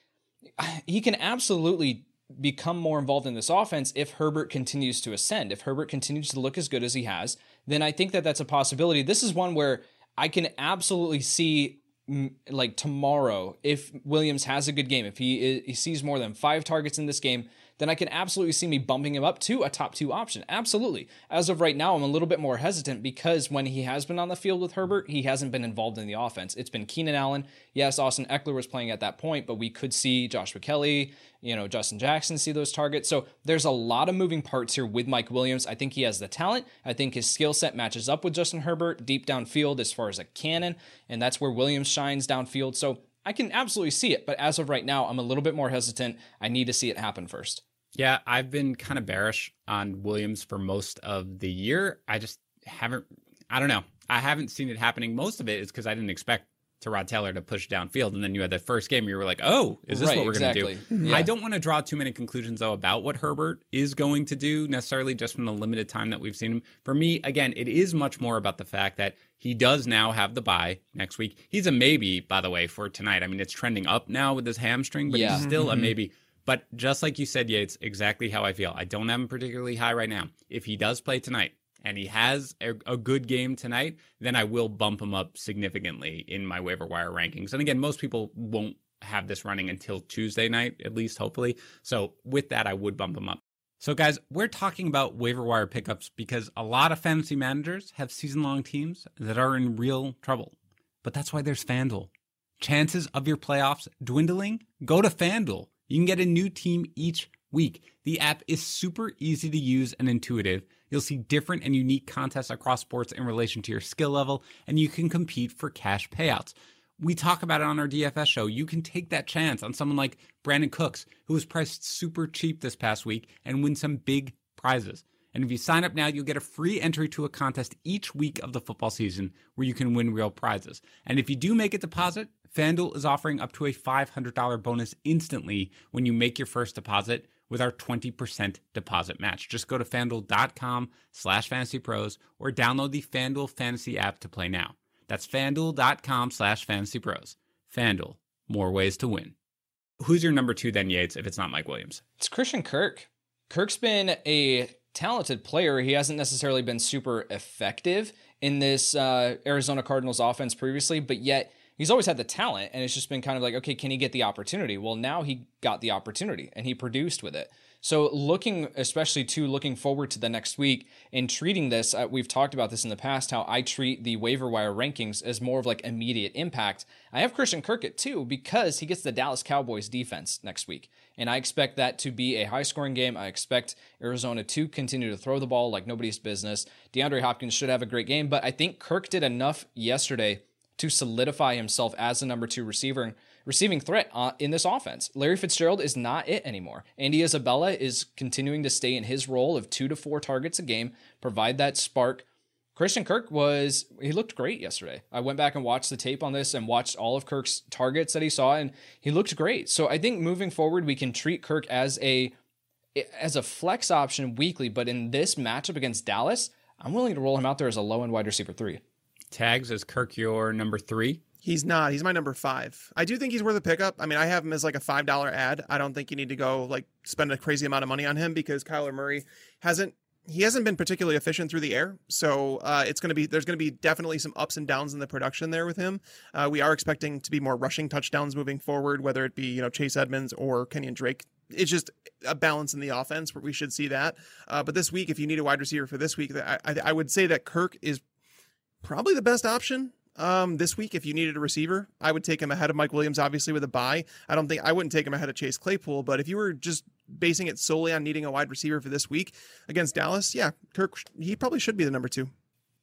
he can absolutely become more involved in this offense if Herbert continues to ascend. If Herbert continues to look as good as he has, then I think that that's a possibility. This is one where I can absolutely see like tomorrow, if Williams has a good game, if he, he sees more than five targets in this game, then I can absolutely see me bumping him up to a top two option. Absolutely. As of right now, I'm a little bit more hesitant because when he has been on the field with Herbert, he hasn't been involved in the offense. It's been Keenan Allen. Yes, Austin Eckler was playing at that point, but we could see Joshua Kelly, you know, Justin Jackson see those targets. So there's a lot of moving parts here with Mike Williams. I think he has the talent. I think his skill set matches up with Justin Herbert deep downfield as far as a cannon, and that's where Williams shines downfield. So I can absolutely see it, but as of right now, I'm a little bit more hesitant. I need to see it happen first. Yeah, I've been kind of bearish on Williams for most of the year. I just haven't, I don't know. I haven't seen it happening. Most of it is because I didn't expect Tyrod Taylor to push downfield. And then you had that first game where you were like, oh, is this right, what we're exactly. going to do? Yeah. I don't want to draw too many conclusions, though, about what Herbert is going to do necessarily just from the limited time that we've seen him. For me, again, it is much more about the fact that he does now have the bye next week. He's a maybe, by the way, for tonight. I mean, it's trending up now with his hamstring, but yeah. he's still mm-hmm. a maybe. But just like you said, Yates, exactly how I feel. I don't have him particularly high right now. If he does play tonight and he has a, a good game tonight, then I will bump him up significantly in my waiver wire rankings. And again, most people won't have this running until Tuesday night, at least, hopefully. So with that, I would bump him up. So guys, we're talking about waiver wire pickups because a lot of fantasy managers have season-long teams that are in real trouble. But that's why there's FanDuel. Chances of your playoffs dwindling? Go to FanDuel. You can get a new team each week. The app is super easy to use and intuitive. You'll see different and unique contests across sports in relation to your skill level, and you can compete for cash payouts. We talk about it on our D F S show. You can take that chance on someone like Brandon Cooks, who was priced super cheap this past week, and win some big prizes. And if you sign up now, you'll get a free entry to a contest each week of the football season where you can win real prizes. And if you do make a deposit, FanDuel is offering up to a five hundred dollars bonus instantly when you make your first deposit with our twenty percent deposit match. Just go to FanDuel.com slash Fantasy Pros or download the FanDuel Fantasy app to play now. That's FanDuel.com slash Fantasy Pros. FanDuel, more ways to win. Who's your number two then, Yates, if it's not Mike Williams? It's Christian Kirk. Kirk's been a talented player. He hasn't necessarily been super effective in this uh, Arizona Cardinals offense previously, but yet he's always had the talent, and it's just been kind of like, okay, can he get the opportunity? Well, now he got the opportunity, and he produced with it. So looking, especially to looking forward to the next week and treating this, uh, we've talked about this in the past, how I treat the waiver wire rankings as more of like immediate impact. I have Christian Kirk at two because he gets the Dallas Cowboys defense next week. And I expect that to be a high scoring game. I expect Arizona to continue to throw the ball like nobody's business. DeAndre Hopkins should have a great game, but I think Kirk did enough yesterday to solidify himself as the number two receiver, receiving threat uh, in this offense. Larry Fitzgerald is not it anymore. Andy Isabella is continuing to stay in his role of two to four targets a game, provide that spark. Christian Kirk was, he looked great yesterday. I went back and watched the tape on this and watched all of Kirk's targets that he saw, and he looked great. So I think moving forward, we can treat Kirk as a, as a flex option weekly, but in this matchup against Dallas, I'm willing to roll him out there as a low-end wide receiver three. Tags, is Kirk your number three? He's not. He's my number five. I do think he's worth a pickup. I mean, I have him as like a five dollar ad. I don't think you need to go like spend a crazy amount of money on him because Kyler Murray hasn't, he hasn't been particularly efficient through the air. So uh, it's going to be, there's going to be definitely some ups and downs in the production there with him. Uh, we are expecting to be more rushing touchdowns moving forward, whether it be, you know, Chase Edmonds or Kenyon Drake. It's just a balance in the offense where we should see that. Uh, but this week, if you need a wide receiver for this week, I, I, I would say that Kirk is probably the best option. Um, this week, if you needed a receiver, I would take him ahead of Mike Williams, obviously with a bye. I don't think I wouldn't take him ahead of Chase Claypool, but if you were just basing it solely on needing a wide receiver for this week against Dallas, yeah, Kirk, he probably should be the number two.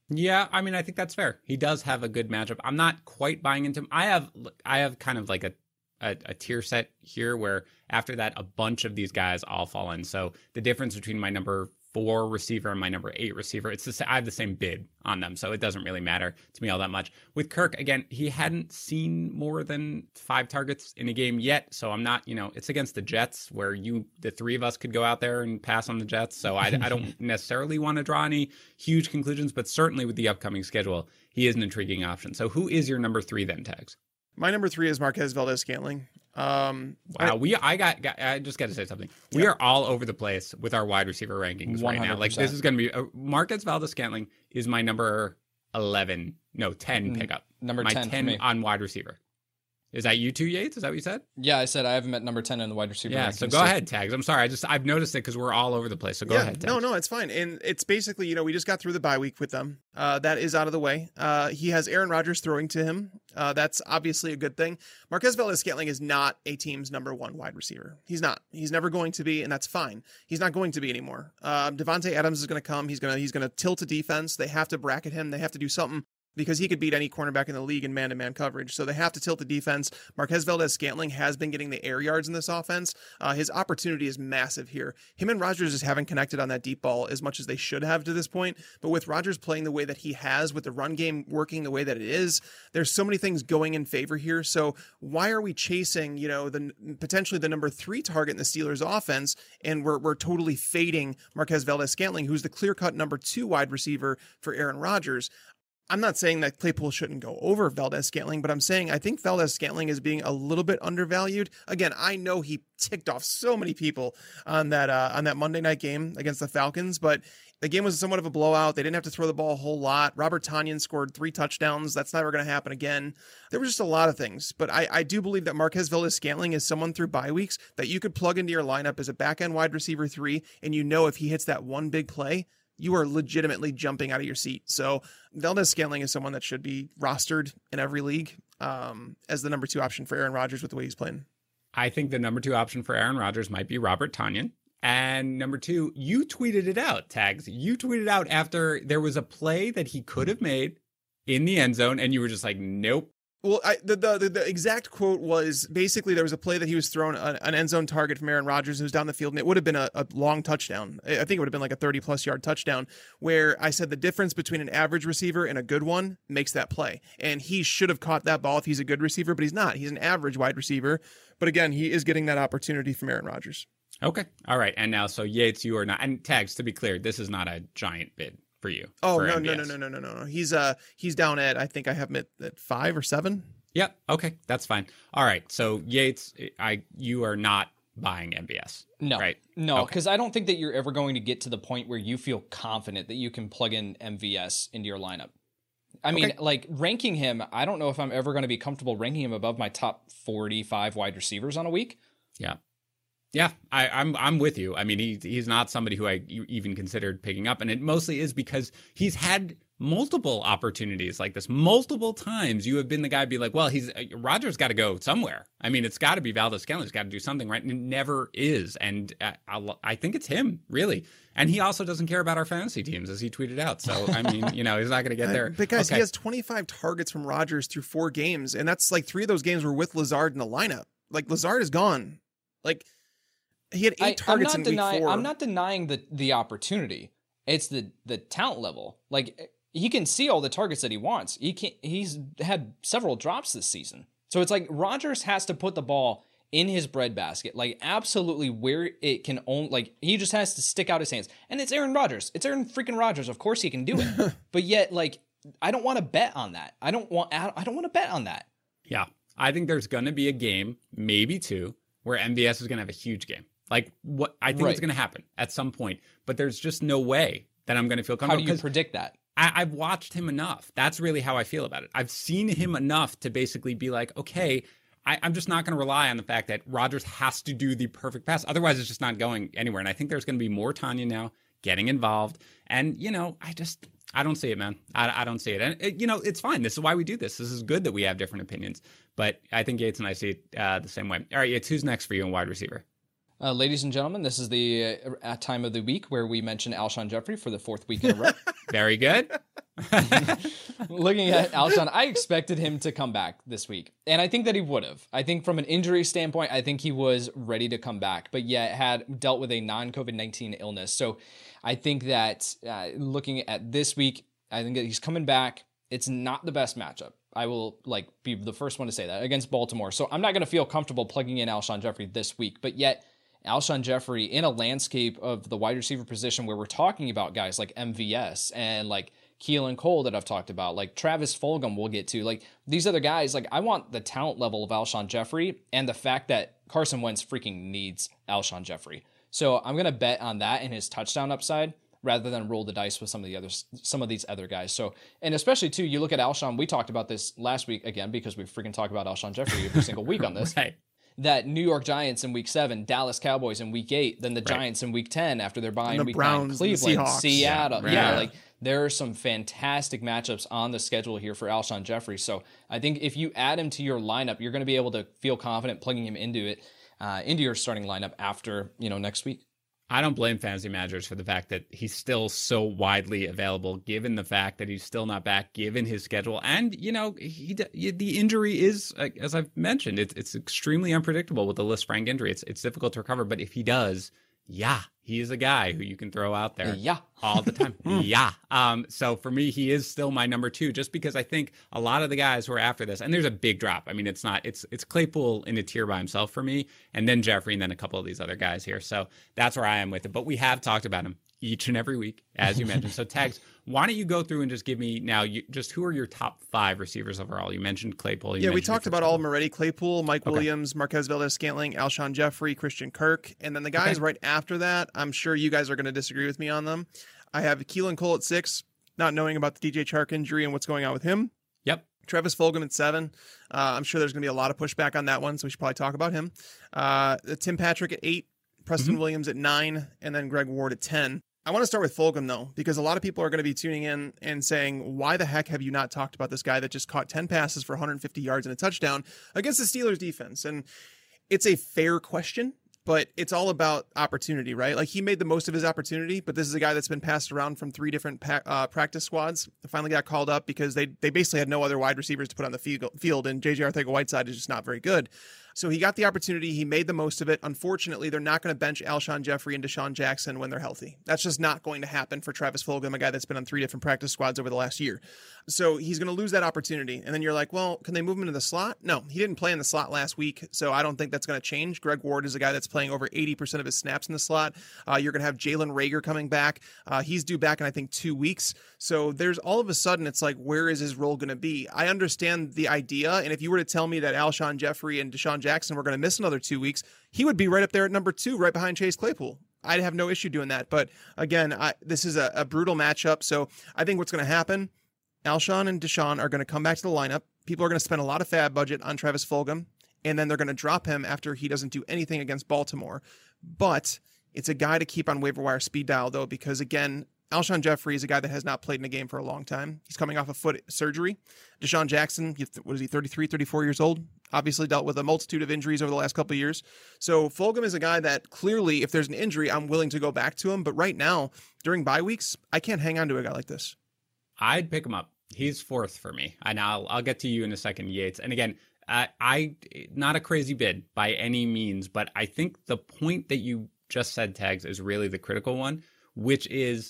Yeah, I mean, I think that's fair. He does have a good matchup. I'm not quite buying into him. I have, I have kind of like a, a, a tier set here where after that, a bunch of these guys all fall in. So the difference between my number four receiver and my number eight receiver, it's the sa- I have the same bid on them, so it doesn't really matter to me all that much. With Kirk, again, he hadn't seen more than five targets in a game yet, so I'm not, you know, it's against the Jets where you, the three of us could go out there and pass on the Jets, so I, I don't necessarily want to draw any huge conclusions, but certainly with the upcoming schedule, he is an intriguing option. So who is your number three then, Tags? My number three is Marquez Valdes-Scantling. Um, wow, I, we I got, got I just got to say something. We yeah. are all over the place with our wide receiver rankings right now. Like this is going to be uh, Marquez Valdes-Scantling is my number eleven, no ten pickup. Number my ten, ten on wide receiver. Is that you too, Yates? Is that what you said? Yeah, I said I have him at number ten in the wide receiver. Yeah, so go too. ahead, Tags. I'm sorry, I just I've noticed it because we're all over the place. So go yeah, ahead, Tags. No, no, it's fine. And it's basically, you know, we just got through the bye week with them. Uh, that is out of the way. Uh, he has Aaron Rodgers throwing to him. Uh, that's obviously a good thing. Marquez Valdes-Scantling is not a team's number one wide receiver. He's not. He's never going to be, and that's fine. He's not going to be anymore. Uh, Devontae Adams is going to come. He's going to he's going to tilt a defense. They have to bracket him. They have to do something, because he could beat any cornerback in the league in man-to-man coverage. So they have to tilt the defense. Marquez Valdes-Scantling has been getting the air yards in this offense. Uh, his opportunity is massive here. Him and Rodgers just haven't connected on that deep ball as much as they should have to this point. But with Rodgers playing the way that he has, with the run game working the way that it is, there's so many things going in favor here. So why are we chasing, you know, the potentially the number three target in the Steelers offense, and we're we're totally fading Marquez Valdes-Scantling, who's the clear-cut number two wide receiver for Aaron Rodgers? I'm not saying that Claypool shouldn't go over Valdes-Scantling, but I'm saying I think Valdes-Scantling is being a little bit undervalued. Again, I know he ticked off so many people on that uh, on that Monday night game against the Falcons, but the game was somewhat of a blowout. They didn't have to throw the ball a whole lot. Robert Tonyan scored three touchdowns. That's never going to happen again. There were just a lot of things, but I, I do believe that Marquez Valdes-Scantling is someone through bye weeks that you could plug into your lineup as a back-end wide receiver three, and you know if he hits that one big play, you are legitimately jumping out of your seat. So Valdes-Scantling is someone that should be rostered in every league um, as the number two option for Aaron Rodgers with the way he's playing. I think the number two option for Aaron Rodgers might be Robert Tonyan. And number two, you tweeted it out, Tags. You tweeted out after there was a play that he could have made in the end zone, and you were just like, nope. Well, I, the, the the exact quote was basically there was a play that he was thrown an, an end zone target from Aaron Rodgers, who was down the field, and it would have been a, a long touchdown. I think it would have been like a thirty plus yard touchdown, where I said the difference between an average receiver and a good one makes that play. And he should have caught that ball if he's a good receiver, but he's not. He's an average wide receiver. But again, he is getting that opportunity from Aaron Rodgers. Okay. All right. And now, so Yates, you are not, and Tags, to be clear, this is not a giant bid for you. Oh, for no, M B S. no, no, no, no, no, no. He's uh he's down at, I think I have him at, at five or seven. Yep. Okay. That's fine. All right. So Yates, I you are not buying M B S. No. Right? No, because okay. I don't think that you're ever going to get to the point where you feel confident that you can plug in M V S into your lineup. I mean, okay. like ranking him, I don't know if I'm ever going to be comfortable ranking him above my top forty-five wide receivers on a week. Yeah. Yeah, I, I'm I'm with you. I mean, he he's not somebody who I even considered picking up, and it mostly is because he's had multiple opportunities like this. Multiple times you have been the guy be like, well, he's Rodgers got to go somewhere. I mean, it's got to be Valdes-Scantling's got to do something, right? And it never is, and I, I'll, I think it's him, really. And he also doesn't care about our fantasy teams, as he tweeted out. So, I mean, you know, he's not going to get there. Because okay. he has twenty-five targets from Rodgers through four games, and that's like three of those games were with Lazard in the lineup. Like, Lazard is gone. Like, he had eight I, targets I'm not in denying, week four. I'm not denying the, the opportunity. It's the, the talent level. Like, he can see all the targets that he wants. He can He's had several drops this season. So it's like Rodgers has to put the ball in his breadbasket, like absolutely where it can own. Like, he just has to stick out his hands. And it's Aaron Rodgers. It's Aaron freaking Rodgers. Of course he can do it. But yet, like, I don't want to bet on that. I don't want. I don't want to bet on that. Yeah, I think there's going to be a game, maybe two, where M V S is going to have a huge game. Like, what I think right. it's going to happen at some point, but there's just no way that I'm going to feel comfortable. How do you predict that? I, I've watched him enough. That's really how I feel about it. I've seen him enough to basically be like, okay, I, I'm just not going to rely on the fact that Rodgers has to do the perfect pass. Otherwise, it's just not going anywhere. And I think there's going to be more Tonyan now getting involved. And, you know, I just, I don't see it, man. I, I don't see it. And, it, you know, it's fine. This is why we do this. This is good that we have different opinions. But I think Yates and I see it uh, the same way. All right, Yates, who's next for you in wide receiver? Uh, ladies and gentlemen, this is the uh, time of the week where we mention Alshon Jeffrey for the fourth week in a row. Very good. Looking at Alshon, I expected him to come back this week. And I think that he would have. I think from an injury standpoint, I think he was ready to come back, but yet had dealt with a non-COVID nineteen illness. So I think that uh, looking at this week, I think that he's coming back. It's not the best matchup. I will like be the first one to say that against Baltimore. So I'm not going to feel comfortable plugging in Alshon Jeffrey this week, but yet Alshon Jeffrey in a landscape of the wide receiver position where we're talking about guys like M V S and like Keelan Cole that I've talked about, like Travis Fulgham we'll get to, like these other guys, like I want the talent level of Alshon Jeffrey and the fact that Carson Wentz freaking needs Alshon Jeffrey. So I'm going to bet on that and his touchdown upside rather than roll the dice with some of the others, some of these other guys. So, and especially too, you look at Alshon, we talked about this last week again, because we freaking talk about Alshon Jeffrey every single week on this. Right. That New York Giants in week seven, Dallas Cowboys in week eight, then the Right. Giants in week ten after they're buying the week Browns, nine, the Cleveland, Seahawks. Seattle. Yeah, Yeah, right. like there are some fantastic matchups on the schedule here for Alshon Jeffrey. So I think if you add him to your lineup, you're going to be able to feel confident plugging him into it, uh, into your starting lineup after, you know, next week. I don't blame fantasy managers for the fact that he's still so widely available, given the fact that he's still not back, given his schedule. And, you know, he the injury is, as I've mentioned, it's it's extremely unpredictable with the Lisfranc injury. It's, it's difficult to recover. But if he does, yeah, he is a guy who you can throw out there Yeah. all the time. yeah. Um, so for me, he is still my number two, just because I think a lot of the guys who are after this, and there's a big drop. I mean, it's not, it's, it's Claypool in a tier by himself for me, and then Jeffrey, and then a couple of these other guys here. So that's where I am with it. But we have talked about him each and every week, as you mentioned. So Tags, why don't you go through and just give me now, you, just who are your top five receivers overall? You mentioned Claypool. You Yeah, we mentioned talked your about first all one. of them already. Claypool, Mike Okay. Williams, Marquez Valdez-Scantling, Alshon Jeffrey, Christian Kirk. And then the guys Okay. right after that, I'm sure you guys are going to disagree with me on them. I have Keelan Cole at six, not knowing about the D J Chark injury and what's going on with him. Yep. Travis Fulgham at seven. Uh, I'm sure there's going to be a lot of pushback on that one, so we should probably talk about him. Uh, Tim Patrick at eight, Preston Mm-hmm. Williams at nine, and then Greg Ward at ten. I want to start with Fulgham, though, because a lot of people are going to be tuning in and saying, why the heck have you not talked about this guy that just caught ten passes for one hundred fifty yards and a touchdown against the Steelers defense? And it's a fair question, but it's all about opportunity, right? Like, he made the most of his opportunity, but this is a guy that's been passed around from three different pa- uh, practice squads. Finally got called up because they they basically had no other wide receivers to put on the field, field and J J Arcega-Whiteside is just not very good. So he got the opportunity. He made the most of it. Unfortunately, they're not going to bench Alshon Jeffrey and Deshaun Jackson when they're healthy. That's just not going to happen for Travis Fulgham, a guy that's been on three different practice squads over the last year. So he's going to lose that opportunity. And then you're like, well, can they move him into the slot? No, he didn't play in the slot last week, so I don't think that's going to change. Greg Ward is a guy that's playing over eighty percent of his snaps in the slot. Uh, you're going to have Jalen Reagor coming back. Uh, he's due back in, I think, two weeks. So there's all of a sudden, it's like, where is his role going to be? I understand the idea. And if you were to tell me that Alshon Jeffrey and Deshaun Jackson were going to miss another two weeks, he would be right up there at number two, right behind Chase Claypool. I'd have no issue doing that. But again, I, this is a, a brutal matchup. So I think what's going to happen, Alshon and Deshaun are going to come back to the lineup. People are going to spend a lot of fab budget on Travis Fulgham, and then they're going to drop him after he doesn't do anything against Baltimore. But it's a guy to keep on waiver wire speed dial, though, because again, Alshon Jeffrey is a guy that has not played in a game for a long time. He's coming off a foot surgery. Deshaun Jackson, what is he, thirty-three, thirty-four years old? Obviously dealt with a multitude of injuries over the last couple of years. So Fulgham is a guy that clearly, if there's an injury, I'm willing to go back to him. But right now, during bye weeks, I can't hang on to a guy like this. I'd pick him up. He's fourth for me. And I'll, I'll get to you in a second, Yates. And again, I, I not a crazy bid by any means, but I think the point that you just said, Tags, is really the critical one, which is,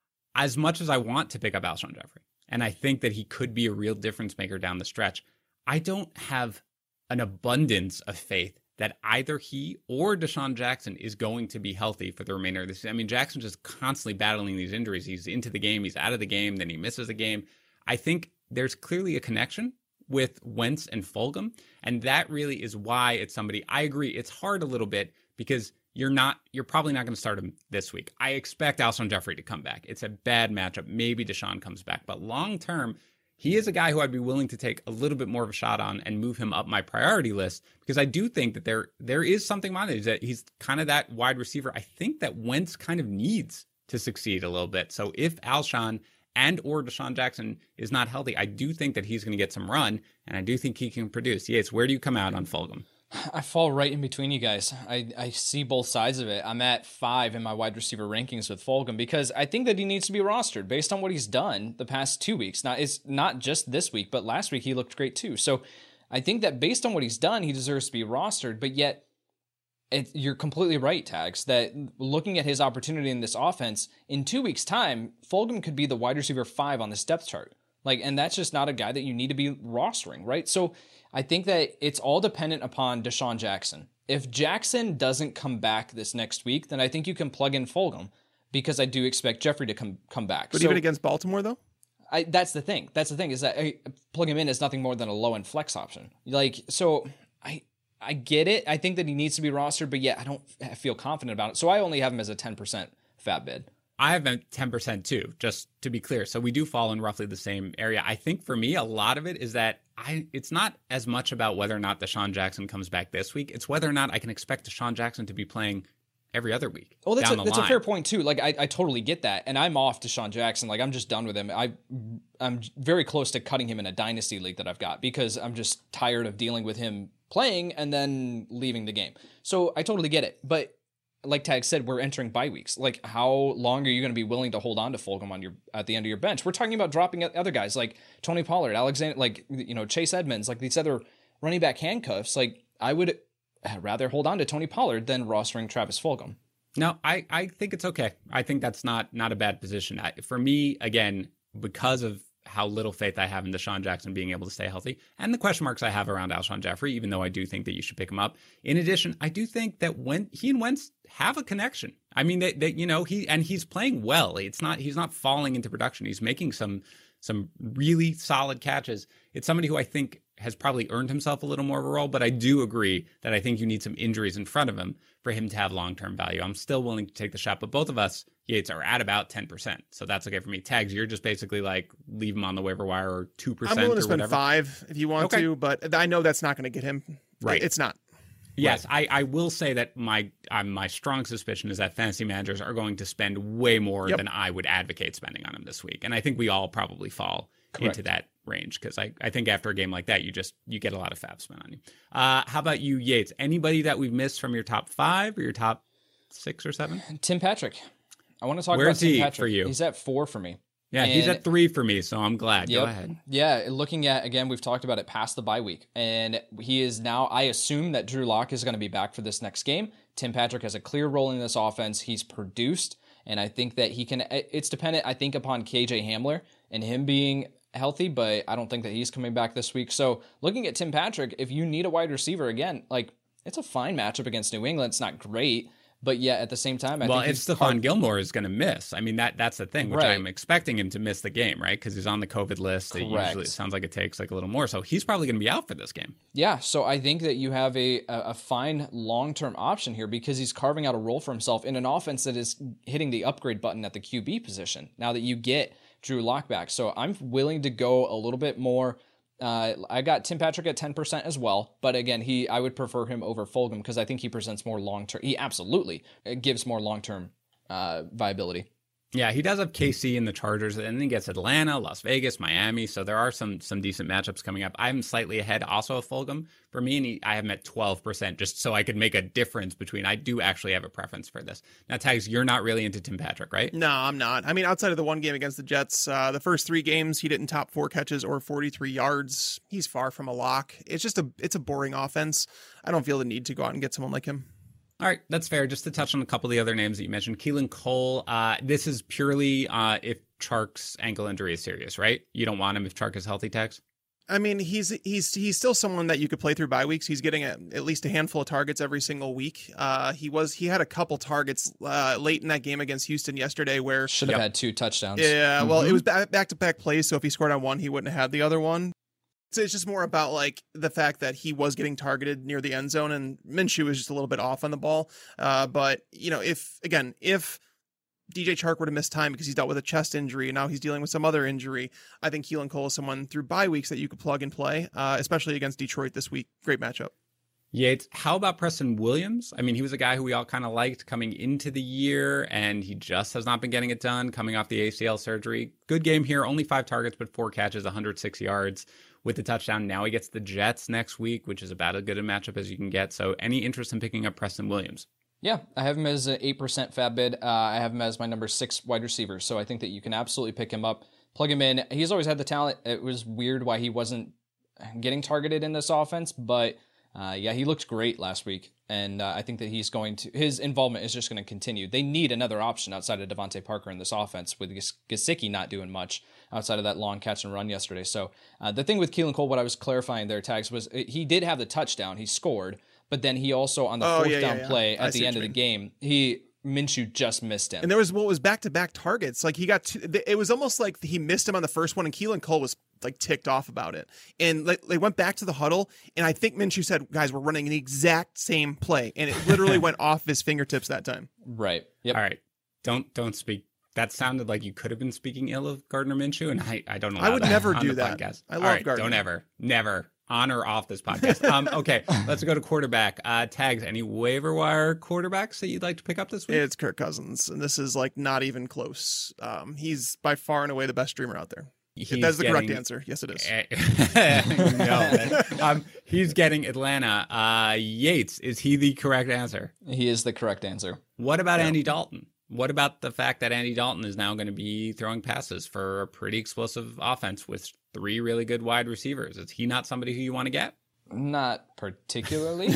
as much as I want to pick up Alshon Jeffrey, and I think that he could be a real difference maker down the stretch, I don't have an abundance of faith that either he or Deshaun Jackson is going to be healthy for the remainder of this season. I mean, Jackson's just constantly battling these injuries. He's into the game, he's out of the game, then he misses a game. I think there's clearly a connection with Wentz and Fulgham, and that really is why it's somebody. I agree, it's hard a little bit because you're not, you're probably not going to start him this week. I expect Alshon Jeffrey to come back. It's a bad matchup. Maybe Deshaun comes back, but long term, he is a guy who I'd be willing to take a little bit more of a shot on and move him up my priority list, because I do think that there there is something on it, that he's kind of that wide receiver I think that Wentz kind of needs to succeed a little bit. So if Alshon and or Deshaun Jackson is not healthy, I do think that he's going to get some run, and I do think he can produce. Yates, where do you come out on Fulgham? I fall right in between you guys. I, I see both sides of it. I'm at five in my wide receiver rankings with Fulgham because I think that he needs to be rostered based on what he's done the past two weeks. Now, it's not just this week, but last week he looked great too. So I think that based on what he's done, he deserves to be rostered. But yet, it, you're completely right, Tags, that looking at his opportunity in this offense, in two weeks' time, Fulgham could be the wide receiver five on this depth chart. Like, and that's just not a guy that you need to be rostering, right? So I think that it's all dependent upon Deshaun Jackson. If Jackson doesn't come back this next week, then I think you can plug in Fulgham because I do expect Jeffrey to come come back. But so, even against Baltimore, though? I, that's the thing. That's the thing is that I, plug him in is nothing more than a low-end flex option. Like, so I I get it. I think that he needs to be rostered, but yet I don't feel confident about it. So I only have him as a ten percent fab bid. I have been ten percent too, just to be clear. So we do fall in roughly the same area. I think for me, a lot of it is that I it's not as much about whether or not Deshaun Jackson comes back this week. It's whether or not I can expect Deshaun Jackson to be playing every other week. Well, that's, down a, the that's line. a fair point too. Like I, I totally get that. And I'm off Deshaun Jackson. Like I'm just done with him. I, I'm very close to cutting him in a dynasty league that I've got because I'm just tired of dealing with him playing and then leaving the game. So I totally get it. But like Tag said, we're entering bye weeks. Like, how long are you going to be willing to hold on to Fulgham on your at the end of your bench? We're talking about dropping other guys like Tony Pollard, Alexander, like you know Chase Edmonds, like these other running back handcuffs. Like, I would rather hold on to Tony Pollard than rostering Travis Fulgham. No, I, I think it's okay. I think that's not not a bad position. I, for me, again, because of how little faith I have in Deshaun Jackson being able to stay healthy and the question marks I have around Alshon Jeffrey, even though I do think that you should pick him up. In addition, I do think that when he and Wentz have a connection, I mean, that, that you know, he and he's playing well. It's not he's not falling into production. He's making some some really solid catches. It's somebody who I think has probably earned himself a little more of a role, but I do agree that I think you need some injuries in front of him for him to have long-term value. I'm still willing to take the shot, but both of us, Yates, are at about ten percent. So that's okay for me. Tags, you're just basically like, leave him on the waiver wire or two percent I'm willing to or spend whatever. five if you want Okay. to, but I know that's not going to get him. Right. It's not. Yes, I, I will say that my um, my strong suspicion is that fantasy managers are going to spend way more Yep. than I would advocate spending on him this week. And I think we all probably fall Correct. into that range because I, I think after a game like that, you just you get a lot of fab spent on you. Uh, how about you, Yates? Anybody that we've missed from your top five or your top six or seven? Tim Patrick. I want to talk Where's about Tim he Patrick. for you? He's at four for me. Yeah, he's And- at three for me, so I'm glad. Go Yep. ahead. Yeah, looking at, again, we've talked about it past the bye week. And he is now, I assume that Drew Lock is going to be back for this next game. Tim Patrick has a clear role in this offense. He's produced, and I think that he can, it's dependent, I think, upon K J Hamler and him being healthy, but I don't think that he's coming back this week. So looking at Tim Patrick, if you need a wide receiver, again, like, it's a fine matchup against New England. It's not great, but yet at the same time, I well, think if he's Stephon hard- Gilmore is going to miss, I mean, that that's the thing, which Right. I'm expecting him to miss the game, right? Because he's on the COVID list. It Correct. usually it sounds like it takes like a little more. So he's probably going to be out for this game. Yeah, so I think that you have a a a fine long-term option here because he's carving out a role for himself in an offense that is hitting the upgrade button at the Q B position now that you get Drew Lock back. So I'm willing to go a little bit more. Uh, I got Tim Patrick at ten percent as well, but again, he I would prefer him over Fulgham because I think he presents more long-term. He absolutely gives more long-term uh, viability. Yeah, he does have K C and the Chargers, and then he gets Atlanta, Las Vegas, Miami. So there are some some decent matchups coming up. I'm slightly ahead also of Fulgham. For me, and he, I have him at twelve percent just so I could make a difference between. I do actually have a preference for this. Now, Tags, you're not really into Tim Patrick, right? No, I'm not. I mean, outside of the one game against the Jets, uh, the first three games he didn't top four catches or forty-three yards. He's far from a lock. It's just a it's a boring offense. I don't feel the need to go out and get someone like him. All right, that's fair. Just to touch on a couple of the other names that you mentioned, Keelan Cole. Uh, this is purely uh, if Chark's ankle injury is serious, right? You don't want him if Chark is healthy, Tags? I mean, he's he's he's still someone that you could play through bye weeks. He's getting a, at least a handful of targets every single week. Uh, he was he had a couple targets uh, late in that game against Houston yesterday where Should have Yep. had two touchdowns. yeah, well, Mhm. it was back to back plays. So if he scored on one, he wouldn't have had the other one. So it's just more about like the fact that he was getting targeted near the end zone, and Minshew was just a little bit off on the ball. Uh, but you know, if again, if D J Chark were to miss time because he's dealt with a chest injury and now he's dealing with some other injury, I think Keelan Cole is someone through bye weeks that you could plug and play, uh, especially against Detroit this week. Great matchup. Yates, how about Preston Williams? I mean, he was a guy who we all kind of liked coming into the year, and he just has not been getting it done coming off the A C L surgery. Good game here, only five targets, but four catches, one hundred six yards with the touchdown. Now he gets the Jets next week, which is about as good a matchup as you can get. So any interest in picking up Preston Williams? Yeah, I have him as an eight percent fab bid. Uh, I have him as my number six wide receiver. So I think that you can absolutely pick him up, plug him in. He's always had the talent. It was weird why he wasn't getting targeted in this offense, but uh, yeah, he looked great last week. And uh, I think that he's going to, his involvement is just going to continue. They need another option outside of Devontae Parker in this offense, with Gesicki not doing much outside of that long catch and run yesterday. So uh, the thing with Keelan Cole, what I was clarifying there, Tags, was he did have the touchdown. He scored. But then he also, on the oh, fourth yeah, down yeah, yeah. play I at the end of the game, he Minshew just missed him. And there was what was back to back targets. Like he got, two, it was almost like he missed him on the first one, and Keelan Cole was like ticked off about it. And like, they went back to the huddle, and I think Minshew said, "Guys, we're running the exact same play," and it literally went off his fingertips that time. Right. Yep. All right. Don't don't speak. That sounded like you could have been speaking ill of Gardner Minshew, and I, I don't know. I would that never on do the that. Podcast. I love All right, Gardner. Don't ever, never. On or off this podcast. Um, okay, let's go to quarterback. Uh, Tags, any waiver wire quarterbacks that you'd like to pick up this week? It's Kirk Cousins, and this is like not even close. Um, he's by far and away the best streamer out there. He's If that's the getting, correct answer. Yes, it is. no, that, um, he's getting Atlanta. Uh, Yates, is he the correct answer? He is the correct answer. What about yeah. Andy Dalton? What about the fact that Andy Dalton is now going to be throwing passes for a pretty explosive offense with three really good wide receivers? Is he not somebody who you want to get? Not particularly.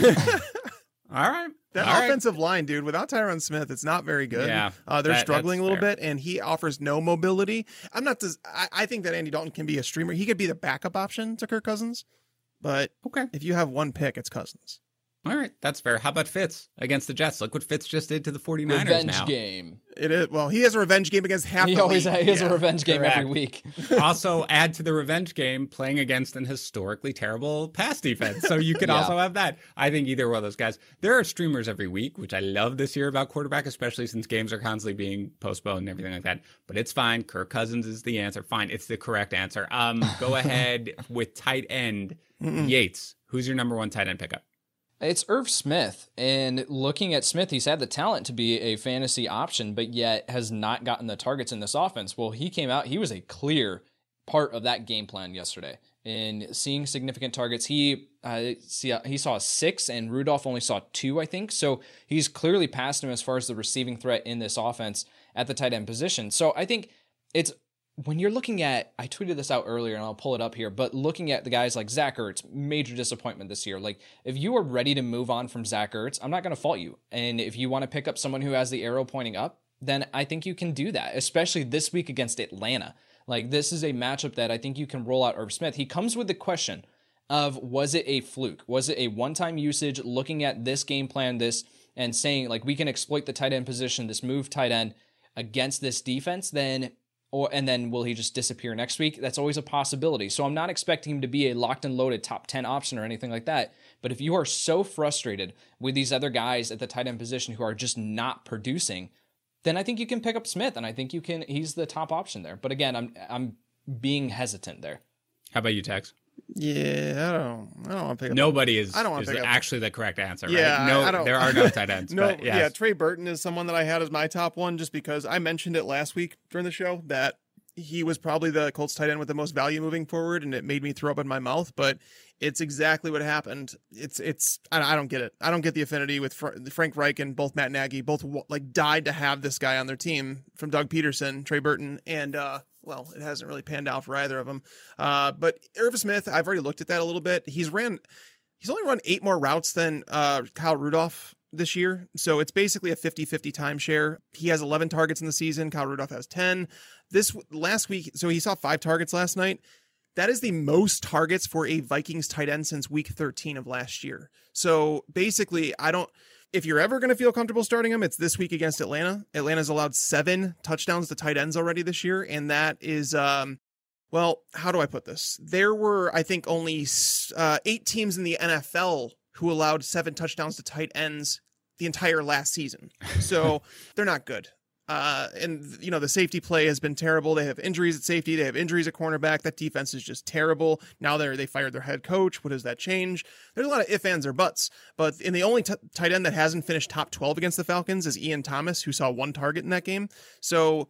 All right. That All offensive right. line, dude, without Tyron Smith, it's not very good. Yeah, uh, they're that, struggling a little fair. bit, and he offers no mobility. I'm not. Des- I, I think that Andy Dalton can be a streamer. He could be the backup option to Kirk Cousins, but okay, if you have one pick, it's Cousins. All right, that's fair. How about Fitz against the Jets? Look what Fitz just did to the 49ers Revenge now. game. It is. Well, he has a revenge game against half he the always league. he has yeah. a revenge game Correct. every week. Also, add to the revenge game playing against an historically terrible pass defense. So you could Yeah. also have that. I think either one of those guys. There are streamers every week, which I love this year about quarterback, especially since games are constantly being postponed and everything like that. But it's fine. Kirk Cousins is the answer. Fine. It's the correct answer. Um, go ahead with tight end. Yates, who's your number one tight end pickup? It's Irv Smith, and looking at Smith, he's had the talent to be a fantasy option, but yet has not gotten the targets in this offense. Well, he came out, he was a clear part of that game plan yesterday. In seeing significant targets, he uh, see, he saw six, and Rudolph only saw two, I think. So he's clearly passed him as far as the receiving threat in this offense at the tight end position. So I think it's, when you're looking at, I tweeted this out earlier and I'll pull it up here, but looking at the guys like Zach Ertz, major disappointment this year. Like, if you are ready to move on from Zach Ertz, I'm not going to fault you. And if you want to pick up someone who has the arrow pointing up, then I think you can do that, especially this week against Atlanta. Like, this is a matchup that I think you can roll out Irv Smith. He comes with the question of, was it a fluke? Was it a one-time usage, looking at this game plan, this, and saying, like, we can exploit the tight end position, this move tight end against this defense, then... Or and then will he just disappear next week? That's always a possibility. So I'm not expecting him to be a locked and loaded top ten option or anything like that. But if you are so frustrated with these other guys at the tight end position who are just not producing, then I think you can pick up Smith, and I think you can. He's the top option there. But again, I'm I'm being hesitant there. How about you, Tex? Yeah, I don't. I don't want to pick up. Nobody is. I don't want is to pick up. actually the correct answer. Yeah, right? No, I don't, there are no tight ends. no, but yes. yeah, Trey Burton is someone that I had as my top one, just because I mentioned it last week during the show that he was probably the Colts tight end with the most value moving forward, and it made me throw up in my mouth. But it's exactly what happened. It's it's I, I don't get it. I don't get the affinity with Fr- Frank Reich and both Matt Nagy. Both like died to have this guy on their team, from Doug Peterson, Trey Burton, and uh, well, it hasn't really panned out for either of them. Uh, but Irv Smith, I've already looked at that a little bit. He's ran, he's only run eight more routes than uh, Kyle Rudolph this year. So it's basically a fifty-fifty timeshare. He has eleven targets in the season. Kyle Rudolph has ten. This last week, so he saw five targets last night. That is the most targets for a Vikings tight end since week thirteen of last year. So basically, I don't, if you're ever going to feel comfortable starting him, it's this week against Atlanta. Atlanta's allowed seven touchdowns to tight ends already this year. And that is, um, well, how do I put this? There were, I think, only uh, eight teams in the N F L who allowed seven touchdowns to tight ends the entire last season. So they're not good. Uh, and, you know, the safety play has been terrible. They have injuries at safety. They have injuries at cornerback. That defense is just terrible. Now they're, they fired their head coach. What does that change? There's a lot of ifs, ands, or buts. But in the only t- tight end that hasn't finished top twelve against the Falcons is Ian Thomas, who saw one target in that game. So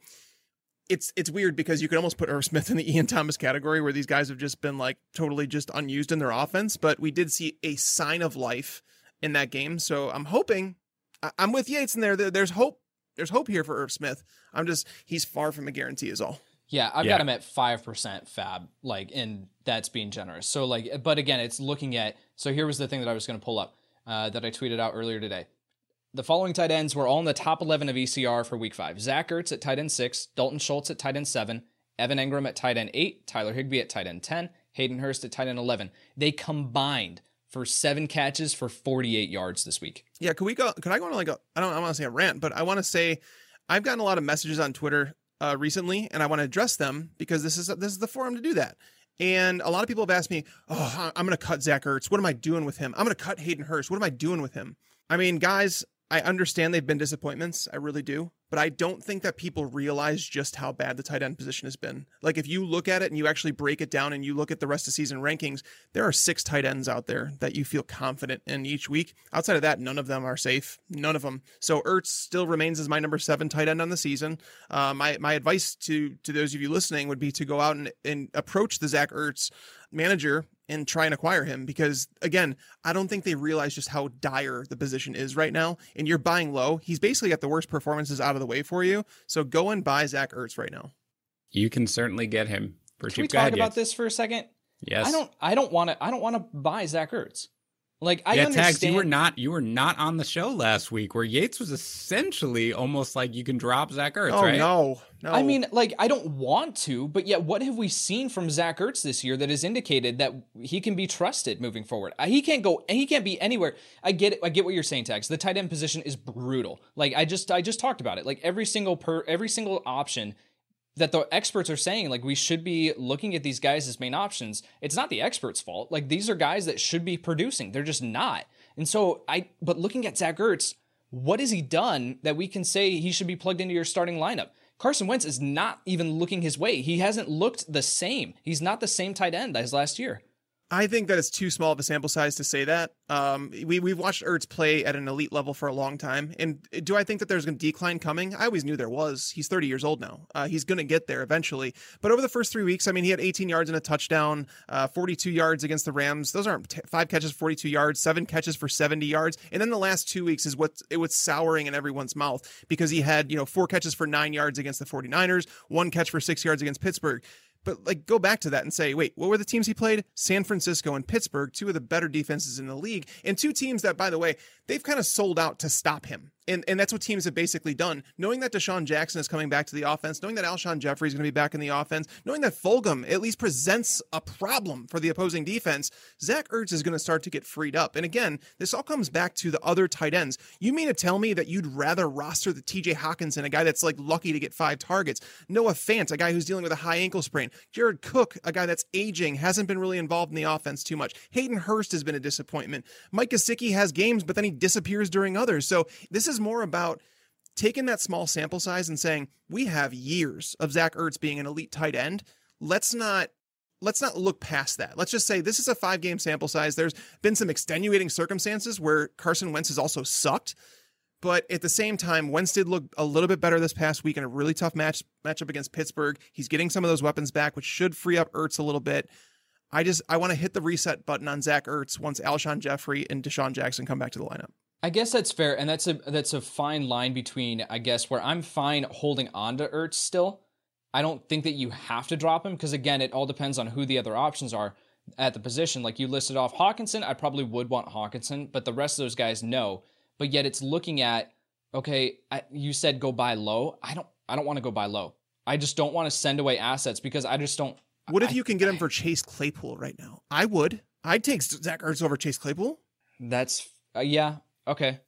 it's it's weird because you could almost put Irv Smith in the Ian Thomas category, where these guys have just been like totally just unused in their offense. But we did see a sign of life in that game. So I'm hoping, I- I'm with Yates in there. there. There's hope. There's hope here for Irv Smith. I'm just, he's far from a guarantee is all. Yeah, I've Yeah. got him at five percent fab, like, and that's being generous. So, like, but again, it's looking at, so here was the thing that I was going to pull up uh, that I tweeted out earlier today. The following tight ends were all in the top eleven of E C R for week five. Zach Ertz at tight end six, Dalton Schultz at tight end seven, Evan Engram at tight end eight, Tyler Higbee at tight end ten, Hayden Hurst at tight end eleven. They combined for seven catches for forty-eight yards this week. Yeah, could we go, could I go on like a, I don't I want to say a rant, but I want to say, I've gotten a lot of messages on Twitter uh, recently, and I want to address them because this is, this is the forum to do that. And a lot of people have asked me, oh, I'm going to cut Zach Ertz. What am I doing with him? I'm going to cut Hayden Hurst. What am I doing with him? I mean, guys, I understand they've been disappointments. I really do. But I don't think that people realize just how bad the tight end position has been. Like, if you look at it and you actually break it down and you look at the rest of season rankings, there are six tight ends out there that you feel confident in each week. Outside of that, none of them are safe. None of them. So Ertz still remains as my number seven tight end on the season. Uh, my, my advice to, to those of you listening would be to go out and, and approach the Zach Ertz manager and try and acquire him, because again, I don't think they realize just how dire the position is right now. And you're buying low. He's basically got the worst performances out of the way for you. So go and buy Zach Ertz right now. You can certainly get him for Can we cheap. talk Go about ahead, this for a second? Yes. I don't. I don't want to. I don't want to buy Zach Ertz. Like, I yeah, understand. Tags, you were not you were not on the show last week, where Yates was essentially almost like you can drop Zach Ertz, Oh right? no, no. I mean, like, I don't want to, but yet what have we seen from Zach Ertz this year that has indicated that he can be trusted moving forward? Uh, He can't go, he can't be anywhere. I get it. I get what you're saying, Tags. The tight end position is brutal. Like, I just, I just talked about it. Like, every single per, every single option that the experts are saying, like, we should be looking at these guys as main options. It's not the experts' fault. Like, these are guys that should be producing. They're just not. And so I, but looking at Zach Ertz, what has he done that we can say he should be plugged into your starting lineup? Carson Wentz is not even looking his way. He hasn't looked the same. He's not the same tight end as last year. I think that it's too small of a sample size to say that. Um, we, we've watched Ertz play at an elite level for a long time. And do I think that there's a decline coming? I always knew there was. He's thirty years old now. Uh, he's going to get there eventually. But over the first three weeks, I mean, he had eighteen yards and a touchdown, uh, forty-two yards against the Rams. Those aren't t- five catches, forty-two yards, seven catches for seventy yards. And then the last two weeks is what it was souring in everyone's mouth, because he had, you know, four catches for nine yards against the 49ers, one catch for six yards against Pittsburgh. But like, go back to that and say, wait, what were the teams he played? San Francisco and Pittsburgh, two of the better defenses in the league, and two teams that, by the way, they've kind of sold out to stop him. And and that's what teams have basically done. Knowing that Deshaun Jackson is coming back to the offense, knowing that Alshon Jeffrey is going to be back in the offense, knowing that Fulgham at least presents a problem for the opposing defense, Zach Ertz is going to start to get freed up. And again, this all comes back to the other tight ends. You mean to tell me that you'd rather roster the T J Hawkinson, a guy that's like lucky to get five targets, Noah Fant, a guy who's dealing with a high ankle sprain, Jared Cook, a guy that's aging, hasn't been really involved in the offense too much, Hayden Hurst has been a disappointment, Mike Gesicki has games, but then he disappears during others. So this is more about taking that small sample size and saying, we have years of Zach Ertz being an elite tight end. Let's not let's not look past that. Let's just say this is a five game sample size. There's been some extenuating circumstances where Carson Wentz has also sucked. But at the same time, Wentz did look a little bit better this past week in a really tough match matchup against Pittsburgh. He's getting some of those weapons back, which should free up Ertz a little bit. I just I want to hit the reset button on Zach Ertz once Alshon Jeffrey and Deshaun Jackson come back to the lineup. I guess that's fair, and that's a that's a fine line between, I guess, where I'm fine holding on to Ertz still. I don't think that you have to drop him, because again, it all depends on who the other options are at the position. Like you listed off Hawkinson, I probably would want Hawkinson, but the rest of those guys, no. But yet it's looking at, okay, I, you said go buy low. I don't I don't want to go buy low. I just don't want to send away assets because I just don't. What if I, you can get him for Chase Claypool right now? I would. I'd take Zach Ertz over Chase Claypool. That's uh, yeah. Okay.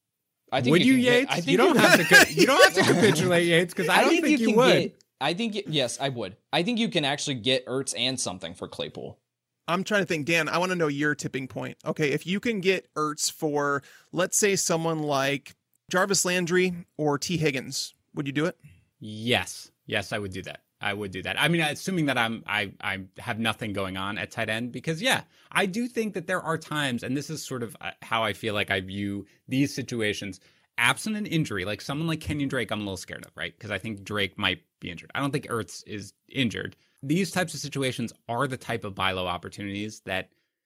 I think would you, can get- Yates? I think you don't you- have to. ca- You don't have to capitulate, Yates, because I, don't think, you, can would. Get, I think y- yes, I would. I think you can actually get Ertz and something for Claypool. I'm trying to think, Dan, I want to know your tipping point. Okay, if you can get Ertz for, let's say, someone like Jarvis Landry or T. Higgins, Would you do it? Yes. Yes, I would do that. I would do that. I mean, assuming that I'm I I have nothing going on at tight end, because yeah, I do think that there are times, and this is sort of how I feel like I view these situations, absent an injury, like someone like Kenyon Drake, I'm a little scared of, right? Because I think Drake might be injured. I don't think Ertz is injured. These types of situations are the type of buy low opportunities that,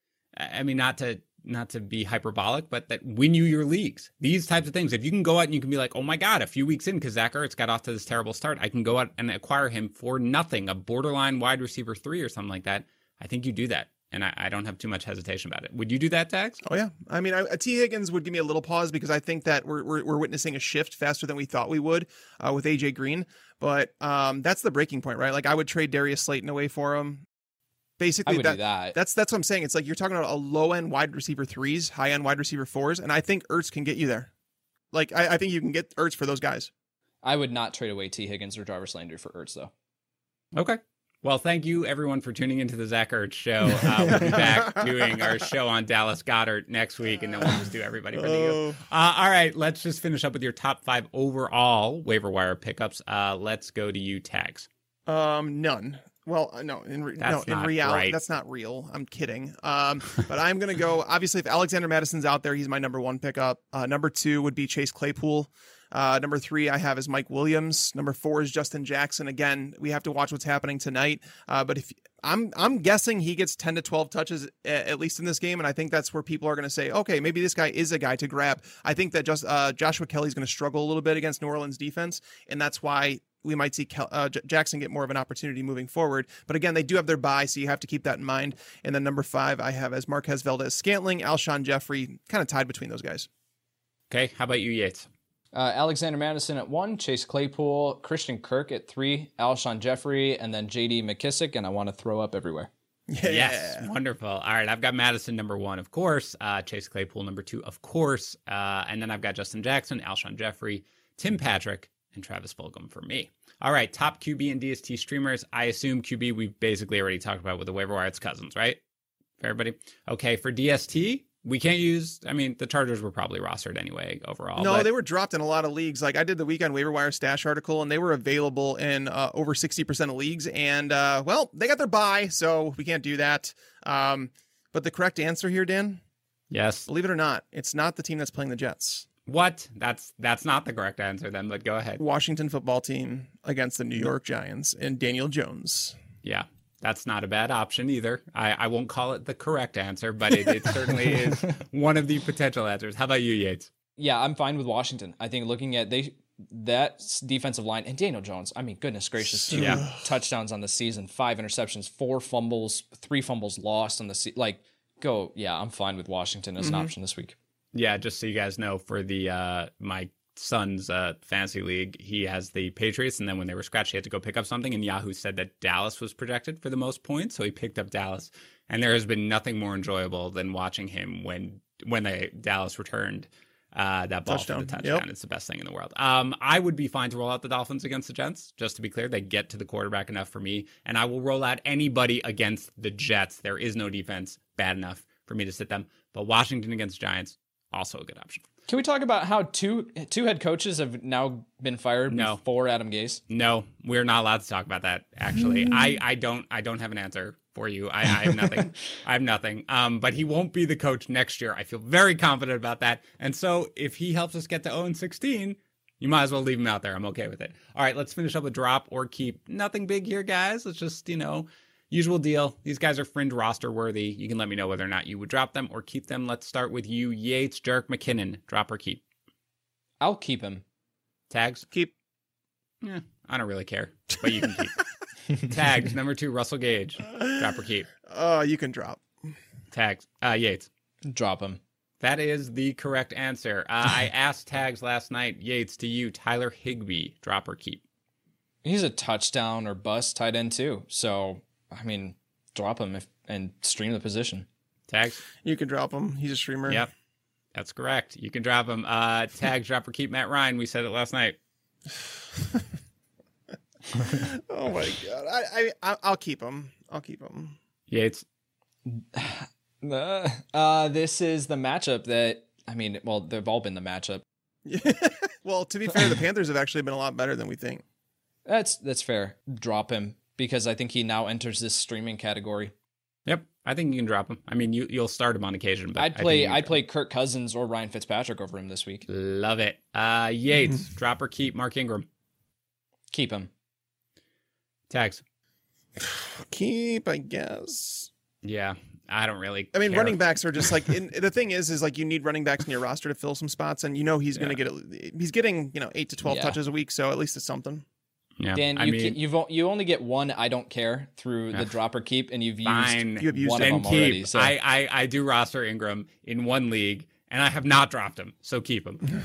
I mean, not to not to be hyperbolic, but that win you your leagues. These types of things. If you can go out and you can be like, oh my God, a few weeks in, because Zach Ertz got off to this terrible start, I can go out and acquire him for nothing, a borderline wide receiver three or something like that. I think you do that. And I, I don't have too much hesitation about it. Would you do that, Tags? Oh, yeah. I mean, I, a T. Higgins would give me a little pause because I think that we're we're, we're witnessing a shift faster than we thought we would uh, with A J Green. But um, that's the breaking point, right? Like, I would trade Darius Slayton away for him. Basically, I would that, do that. That's that's what I'm saying. It's like you're talking about a low end wide receiver threes, high end wide receiver fours, and I think Ertz can get you there. Like I, I think you can get Ertz for those guys. I would not trade away T. Higgins or Jarvis Landry for Ertz, though. Okay. Well, thank you everyone for tuning into the Zach Ertz show. Uh, we'll be back doing our show on Dallas Goedert next week, and then we'll just do everybody for the Oh. you. Uh, all right, let's just finish up with your top five overall waiver wire pickups. Uh, let's go to you, Tags. Um, none. Well, uh, no, in re- no, That's in not reality, right. that's not real. I'm kidding. Um, but I'm gonna go. Obviously, if Alexander Madison's out there, he's my number one pickup. Uh, number two would be Chase Claypool. Uh, number three, I have is Mike Williams. Number four is Justin Jackson. Again, we have to watch what's happening tonight. Uh, but if I'm, I'm guessing he gets ten to twelve touches a- at least in this game, and I think that's where people are going to say, okay, maybe this guy is a guy to grab. I think that just uh, Joshua Kelly's going to struggle a little bit against New Orleans defense, and that's why we might see Kel- uh, J- Jackson get more of an opportunity moving forward. But again, they do have their bye, so you have to keep that in mind. And then number five, I have as Marquez Valdez-Scantling, Alshon Jeffrey, kind of tied between those guys. Okay, how about you, Yates? Uh, Alexander Madison at one, Chase Claypool, Christian Kirk at three, Alshon Jeffrey, and then J D McKissick, and I want to throw up everywhere. Yeah. Yes, wonderful. All right, I've got Madison number one, of course. Uh, Chase Claypool number two, of course. Uh, and then I've got Justin Jackson, Alshon Jeffrey, Tim Patrick, and Travis Fulgham for me. All right, top Q B and D S T streamers. I assume Q B we've basically already talked about with the waiver wire. It's Cousins, right? For everybody? Okay, for D S T, we can't use, I mean, the Chargers were probably rostered anyway overall. No, but they were dropped in a lot of leagues. Like I did the weekend waiver wire stash article, and they were available in uh, over sixty percent of leagues. And uh, well, they got their bye, so we can't do that. Um, but the correct answer here, Dan, Yes. believe it or not, it's not the team that's playing the Jets. What? That's that's not the correct answer then, but go ahead. Washington football team against the New York Giants and Daniel Jones. Yeah, that's not a bad option either. I, I won't call it the correct answer, but it, it certainly is one of the potential answers. How about you, Yates? Yeah, I'm fine with Washington. I think looking at they that defensive line and Daniel Jones, I mean, goodness gracious, two Yeah. touchdowns on the season, five interceptions, four fumbles, three fumbles lost on the season. Like, go, yeah, I'm fine with Washington as Mm-hmm. an option this week. Yeah, just so you guys know, for the uh, my son's uh, fantasy league, he has the Patriots, and then when they were scratched, he had to go pick up something, and Yahoo said that Dallas was projected for the most points, so he picked up Dallas. And there has been nothing more enjoyable than watching him when when they Dallas returned uh, that ball Touchdown. for the touchdown. Yep. It's the best thing in the world. Um, I would be fine to roll out the Dolphins against the Jets. Just to be clear, they get to the quarterback enough for me, and I will roll out anybody against the Jets. There is no defense bad enough for me to sit them. But Washington against Giants, also a good option. Can we talk about how two two head coaches have now been fired No. before Adam Gase? No, we're not allowed to talk about that. Actually, I, I don't I don't have an answer for you. I, I have nothing. I have nothing. Um, but he won't be the coach next year. I feel very confident about that. And so if he helps us get to oh and sixteen, you might as well leave him out there. I'm okay with it. All right, let's finish up with drop or keep. Nothing big here, guys. Let's just, you know, usual deal. These guys are fringe roster worthy. You can let me know whether or not you would drop them or keep them. Let's start with you, Yates, Jarek McKinnon. Drop or keep? I'll keep him. Tags? Keep. Yeah, I don't really care, but you can keep. Tags, number two, Russell Gage. Drop or keep? Uh, you can drop. Tags. Uh, Yates. Drop him. That is the correct answer. Uh, I asked Tags last night. Yates, to you, Tyler Higbee. Drop or keep? He's a touchdown or bust tight end too. So, I mean, drop him if, and stream the position. Tags? You can drop him. He's a streamer. Yep. That's correct. You can drop him. Uh, Tags, drop or keep Matt Ryan. We said it last night. Oh my god. I, I I'll keep him. I'll keep him. Yates. Uh, uh, this is the matchup that, I mean, well, they've all been the matchup. Well, to be fair, the Panthers have actually been a lot better than we think. That's that's fair. Drop him because I think he now enters this streaming category. Yep, I think you can drop him. I mean, you you'll start him on occasion, but I'd play I'd play Kirk Cousins or Ryan Fitzpatrick over him this week. Love it. Uh, Yates, drop or keep Mark Ingram. Keep him. Tags. Keep, I guess. Yeah, I don't really. I mean, care. running backs are just like in, the thing is, is like you need running backs in your roster to fill some spots, and you know he's going to Yeah. get he's getting you know eight to twelve Yeah. touches a week, so at least it's something. Yeah, Dan, I you mean, can, you've o- you only get one I don't care through the Ugh. drop or keep, and you've Fine. used, You have used one it. of and them keep. already. So I, I I do roster Ingram in one league, and I have not dropped him, so keep him.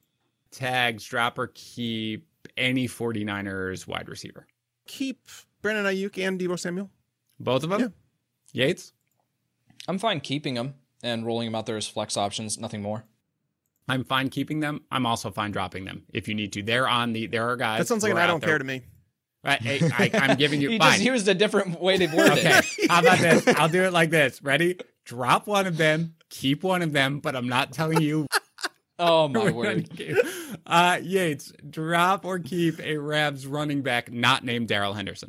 Tags, drop or keep any 49ers wide receiver. Keep Brandon Ayuk and Deebo Samuel. Both of them. Yates. I'm fine keeping him and rolling him out there as flex options. Nothing more. I'm fine keeping them. I'm also fine dropping them if you need to. They're on the. There are guys. That sounds like who an are I out don't there- care to me. Right, hey, I, I'm giving you. He fine. just used a different way to word Okay, it. how about this? I'll do it like this. Ready? Drop one of them, keep one of them, but I'm not telling you. Oh my word! Uh, Yates, drop or keep a Rams running back not named Darrell Henderson.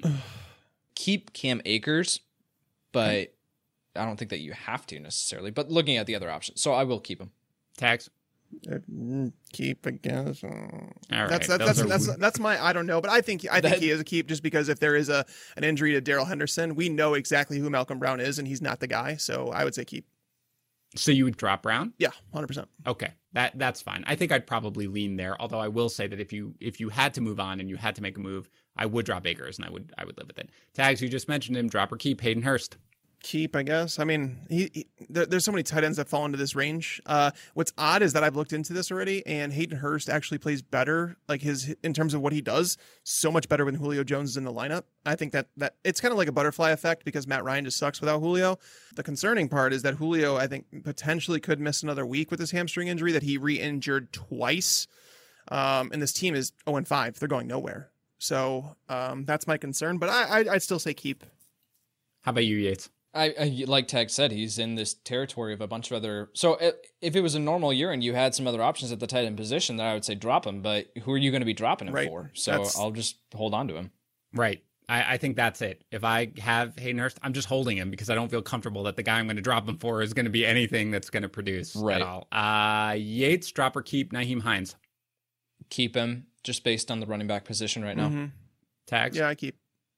Keep Cam Akers, but I don't think that you have to necessarily. But looking at the other options, so I will keep him. Tax. Uh, Keep, I guess. Uh, All right, that's that, those that's are- that's that's my I don't know, but I think I think That- he is a keep just because if there is a an injury to Darrell Henderson, we know exactly who Malcolm Brown is, and he's not the guy. So I would say keep. So you would drop Brown? Yeah, one hundred percent. Okay, that that's fine. I think I'd probably lean there. Although I will say that if you if you had to move on and you had to make a move, I would drop Akers and I would I would live with it. Tags, you just mentioned him. Drop or keep Hayden Hurst. Keep, I guess. I mean, he, he there, there's so many tight ends that fall into this range. Uh, what's odd is that I've looked into this already, and Hayden Hurst actually plays better, like his in terms of what he does, so much better when Julio Jones is in the lineup. I think that that it's kind of like a butterfly effect because Matt Ryan just sucks without Julio. The concerning part is that Julio, I think, potentially could miss another week with his hamstring injury that he re-injured twice. Um, and this team is oh and five; they're going nowhere. So um, that's my concern. But I, I I'd still say keep. How about you, Yates? I, I like Tag said, he's in this territory of a bunch of other. So if, if it was a normal year and you had some other options at the tight end position, then I would say drop him. But who are you going to be dropping him Right. for? So That's- I'll just hold on to him. Right. I, I think that's it. If I have Hayden Hurst, I'm just holding him because I don't feel comfortable that the guy I'm going to drop him for is going to be anything that's going to produce Right. at all. Uh, Yates, drop or keep Naheem Hines. Keep him just based on the running back position right now. Mhm. Tags. Yeah, I keep.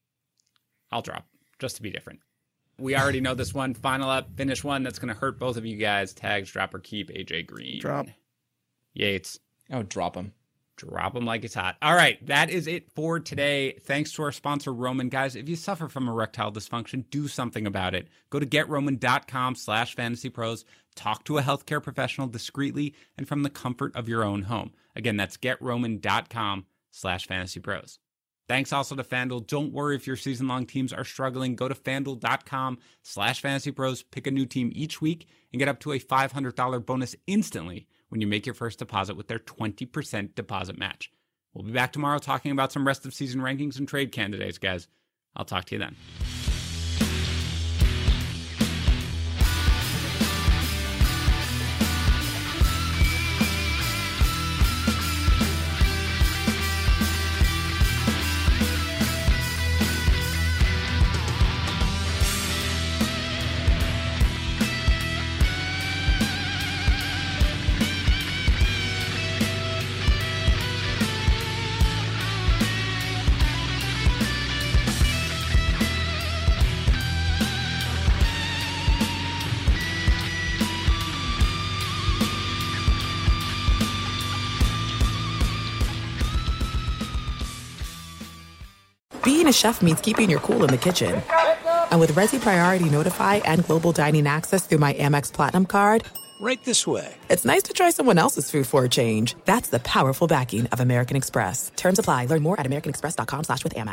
I'll drop just to be different. We already know this one. Final up, finish one. That's going to hurt both of you guys. Tags, drop or keep A J Green. Drop. Yates. I would drop him. Drop them like it's hot. All right, that is it for today. Thanks to our sponsor, Roman. Guys, if you suffer from erectile dysfunction, do something about it. Go to getroman.com slash fantasypros. Talk to a healthcare professional discreetly and from the comfort of your own home. Again, that's getroman.com slash fantasypros. Thanks also to FanDuel. Don't worry if your season-long teams are struggling. Go to FanDuel.com slash fantasypros. Pick a new team each week and get up to a five hundred dollars bonus instantly when you make your first deposit with their twenty percent deposit match. We'll be back tomorrow talking about some rest of season rankings and trade candidates, guys. I'll talk to you then. Being a chef means keeping your cool in the kitchen. And with Resi Priority Notify and Global Dining Access through my Amex Platinum card, Right this way. it's nice to try someone else's food for a change. That's the powerful backing of American Express. Terms apply. Learn more at americanexpress.com slash with Amex.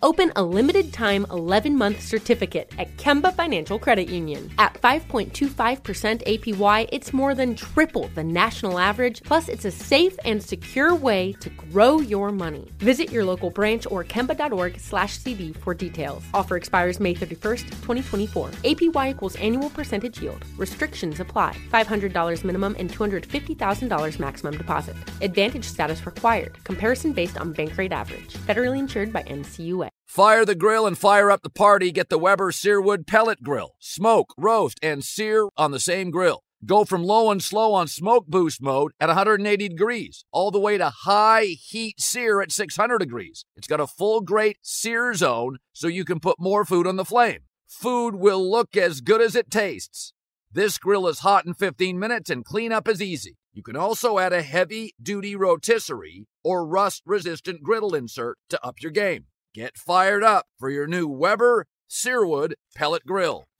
Open a limited-time eleven-month certificate at Kemba Financial Credit Union. At five point two five percent A P Y, it's more than triple the national average, plus it's a safe and secure way to grow your money. Visit your local branch or kemba.org slash CD for details. Offer expires May thirty-first, twenty twenty-four. A P Y equals annual percentage yield. Restrictions apply. five hundred dollars minimum and two hundred fifty thousand dollars maximum deposit. Advantage status required. Comparison based on bank rate average. Federally insured by N C U A. Fire the grill and fire up the party. Get the Weber Searwood Pellet Grill. Smoke, roast, and sear on the same grill. Go from low and slow on smoke boost mode at one hundred eighty degrees, all the way to high heat sear at six hundred degrees. It's got a full grate sear zone so you can put more food on the flame. Food will look as good as it tastes. This grill is hot in fifteen minutes and cleanup is easy. You can also add a heavy-duty rotisserie or rust-resistant griddle insert to up your game. Get fired up for your new Weber Searwood Pellet Grill.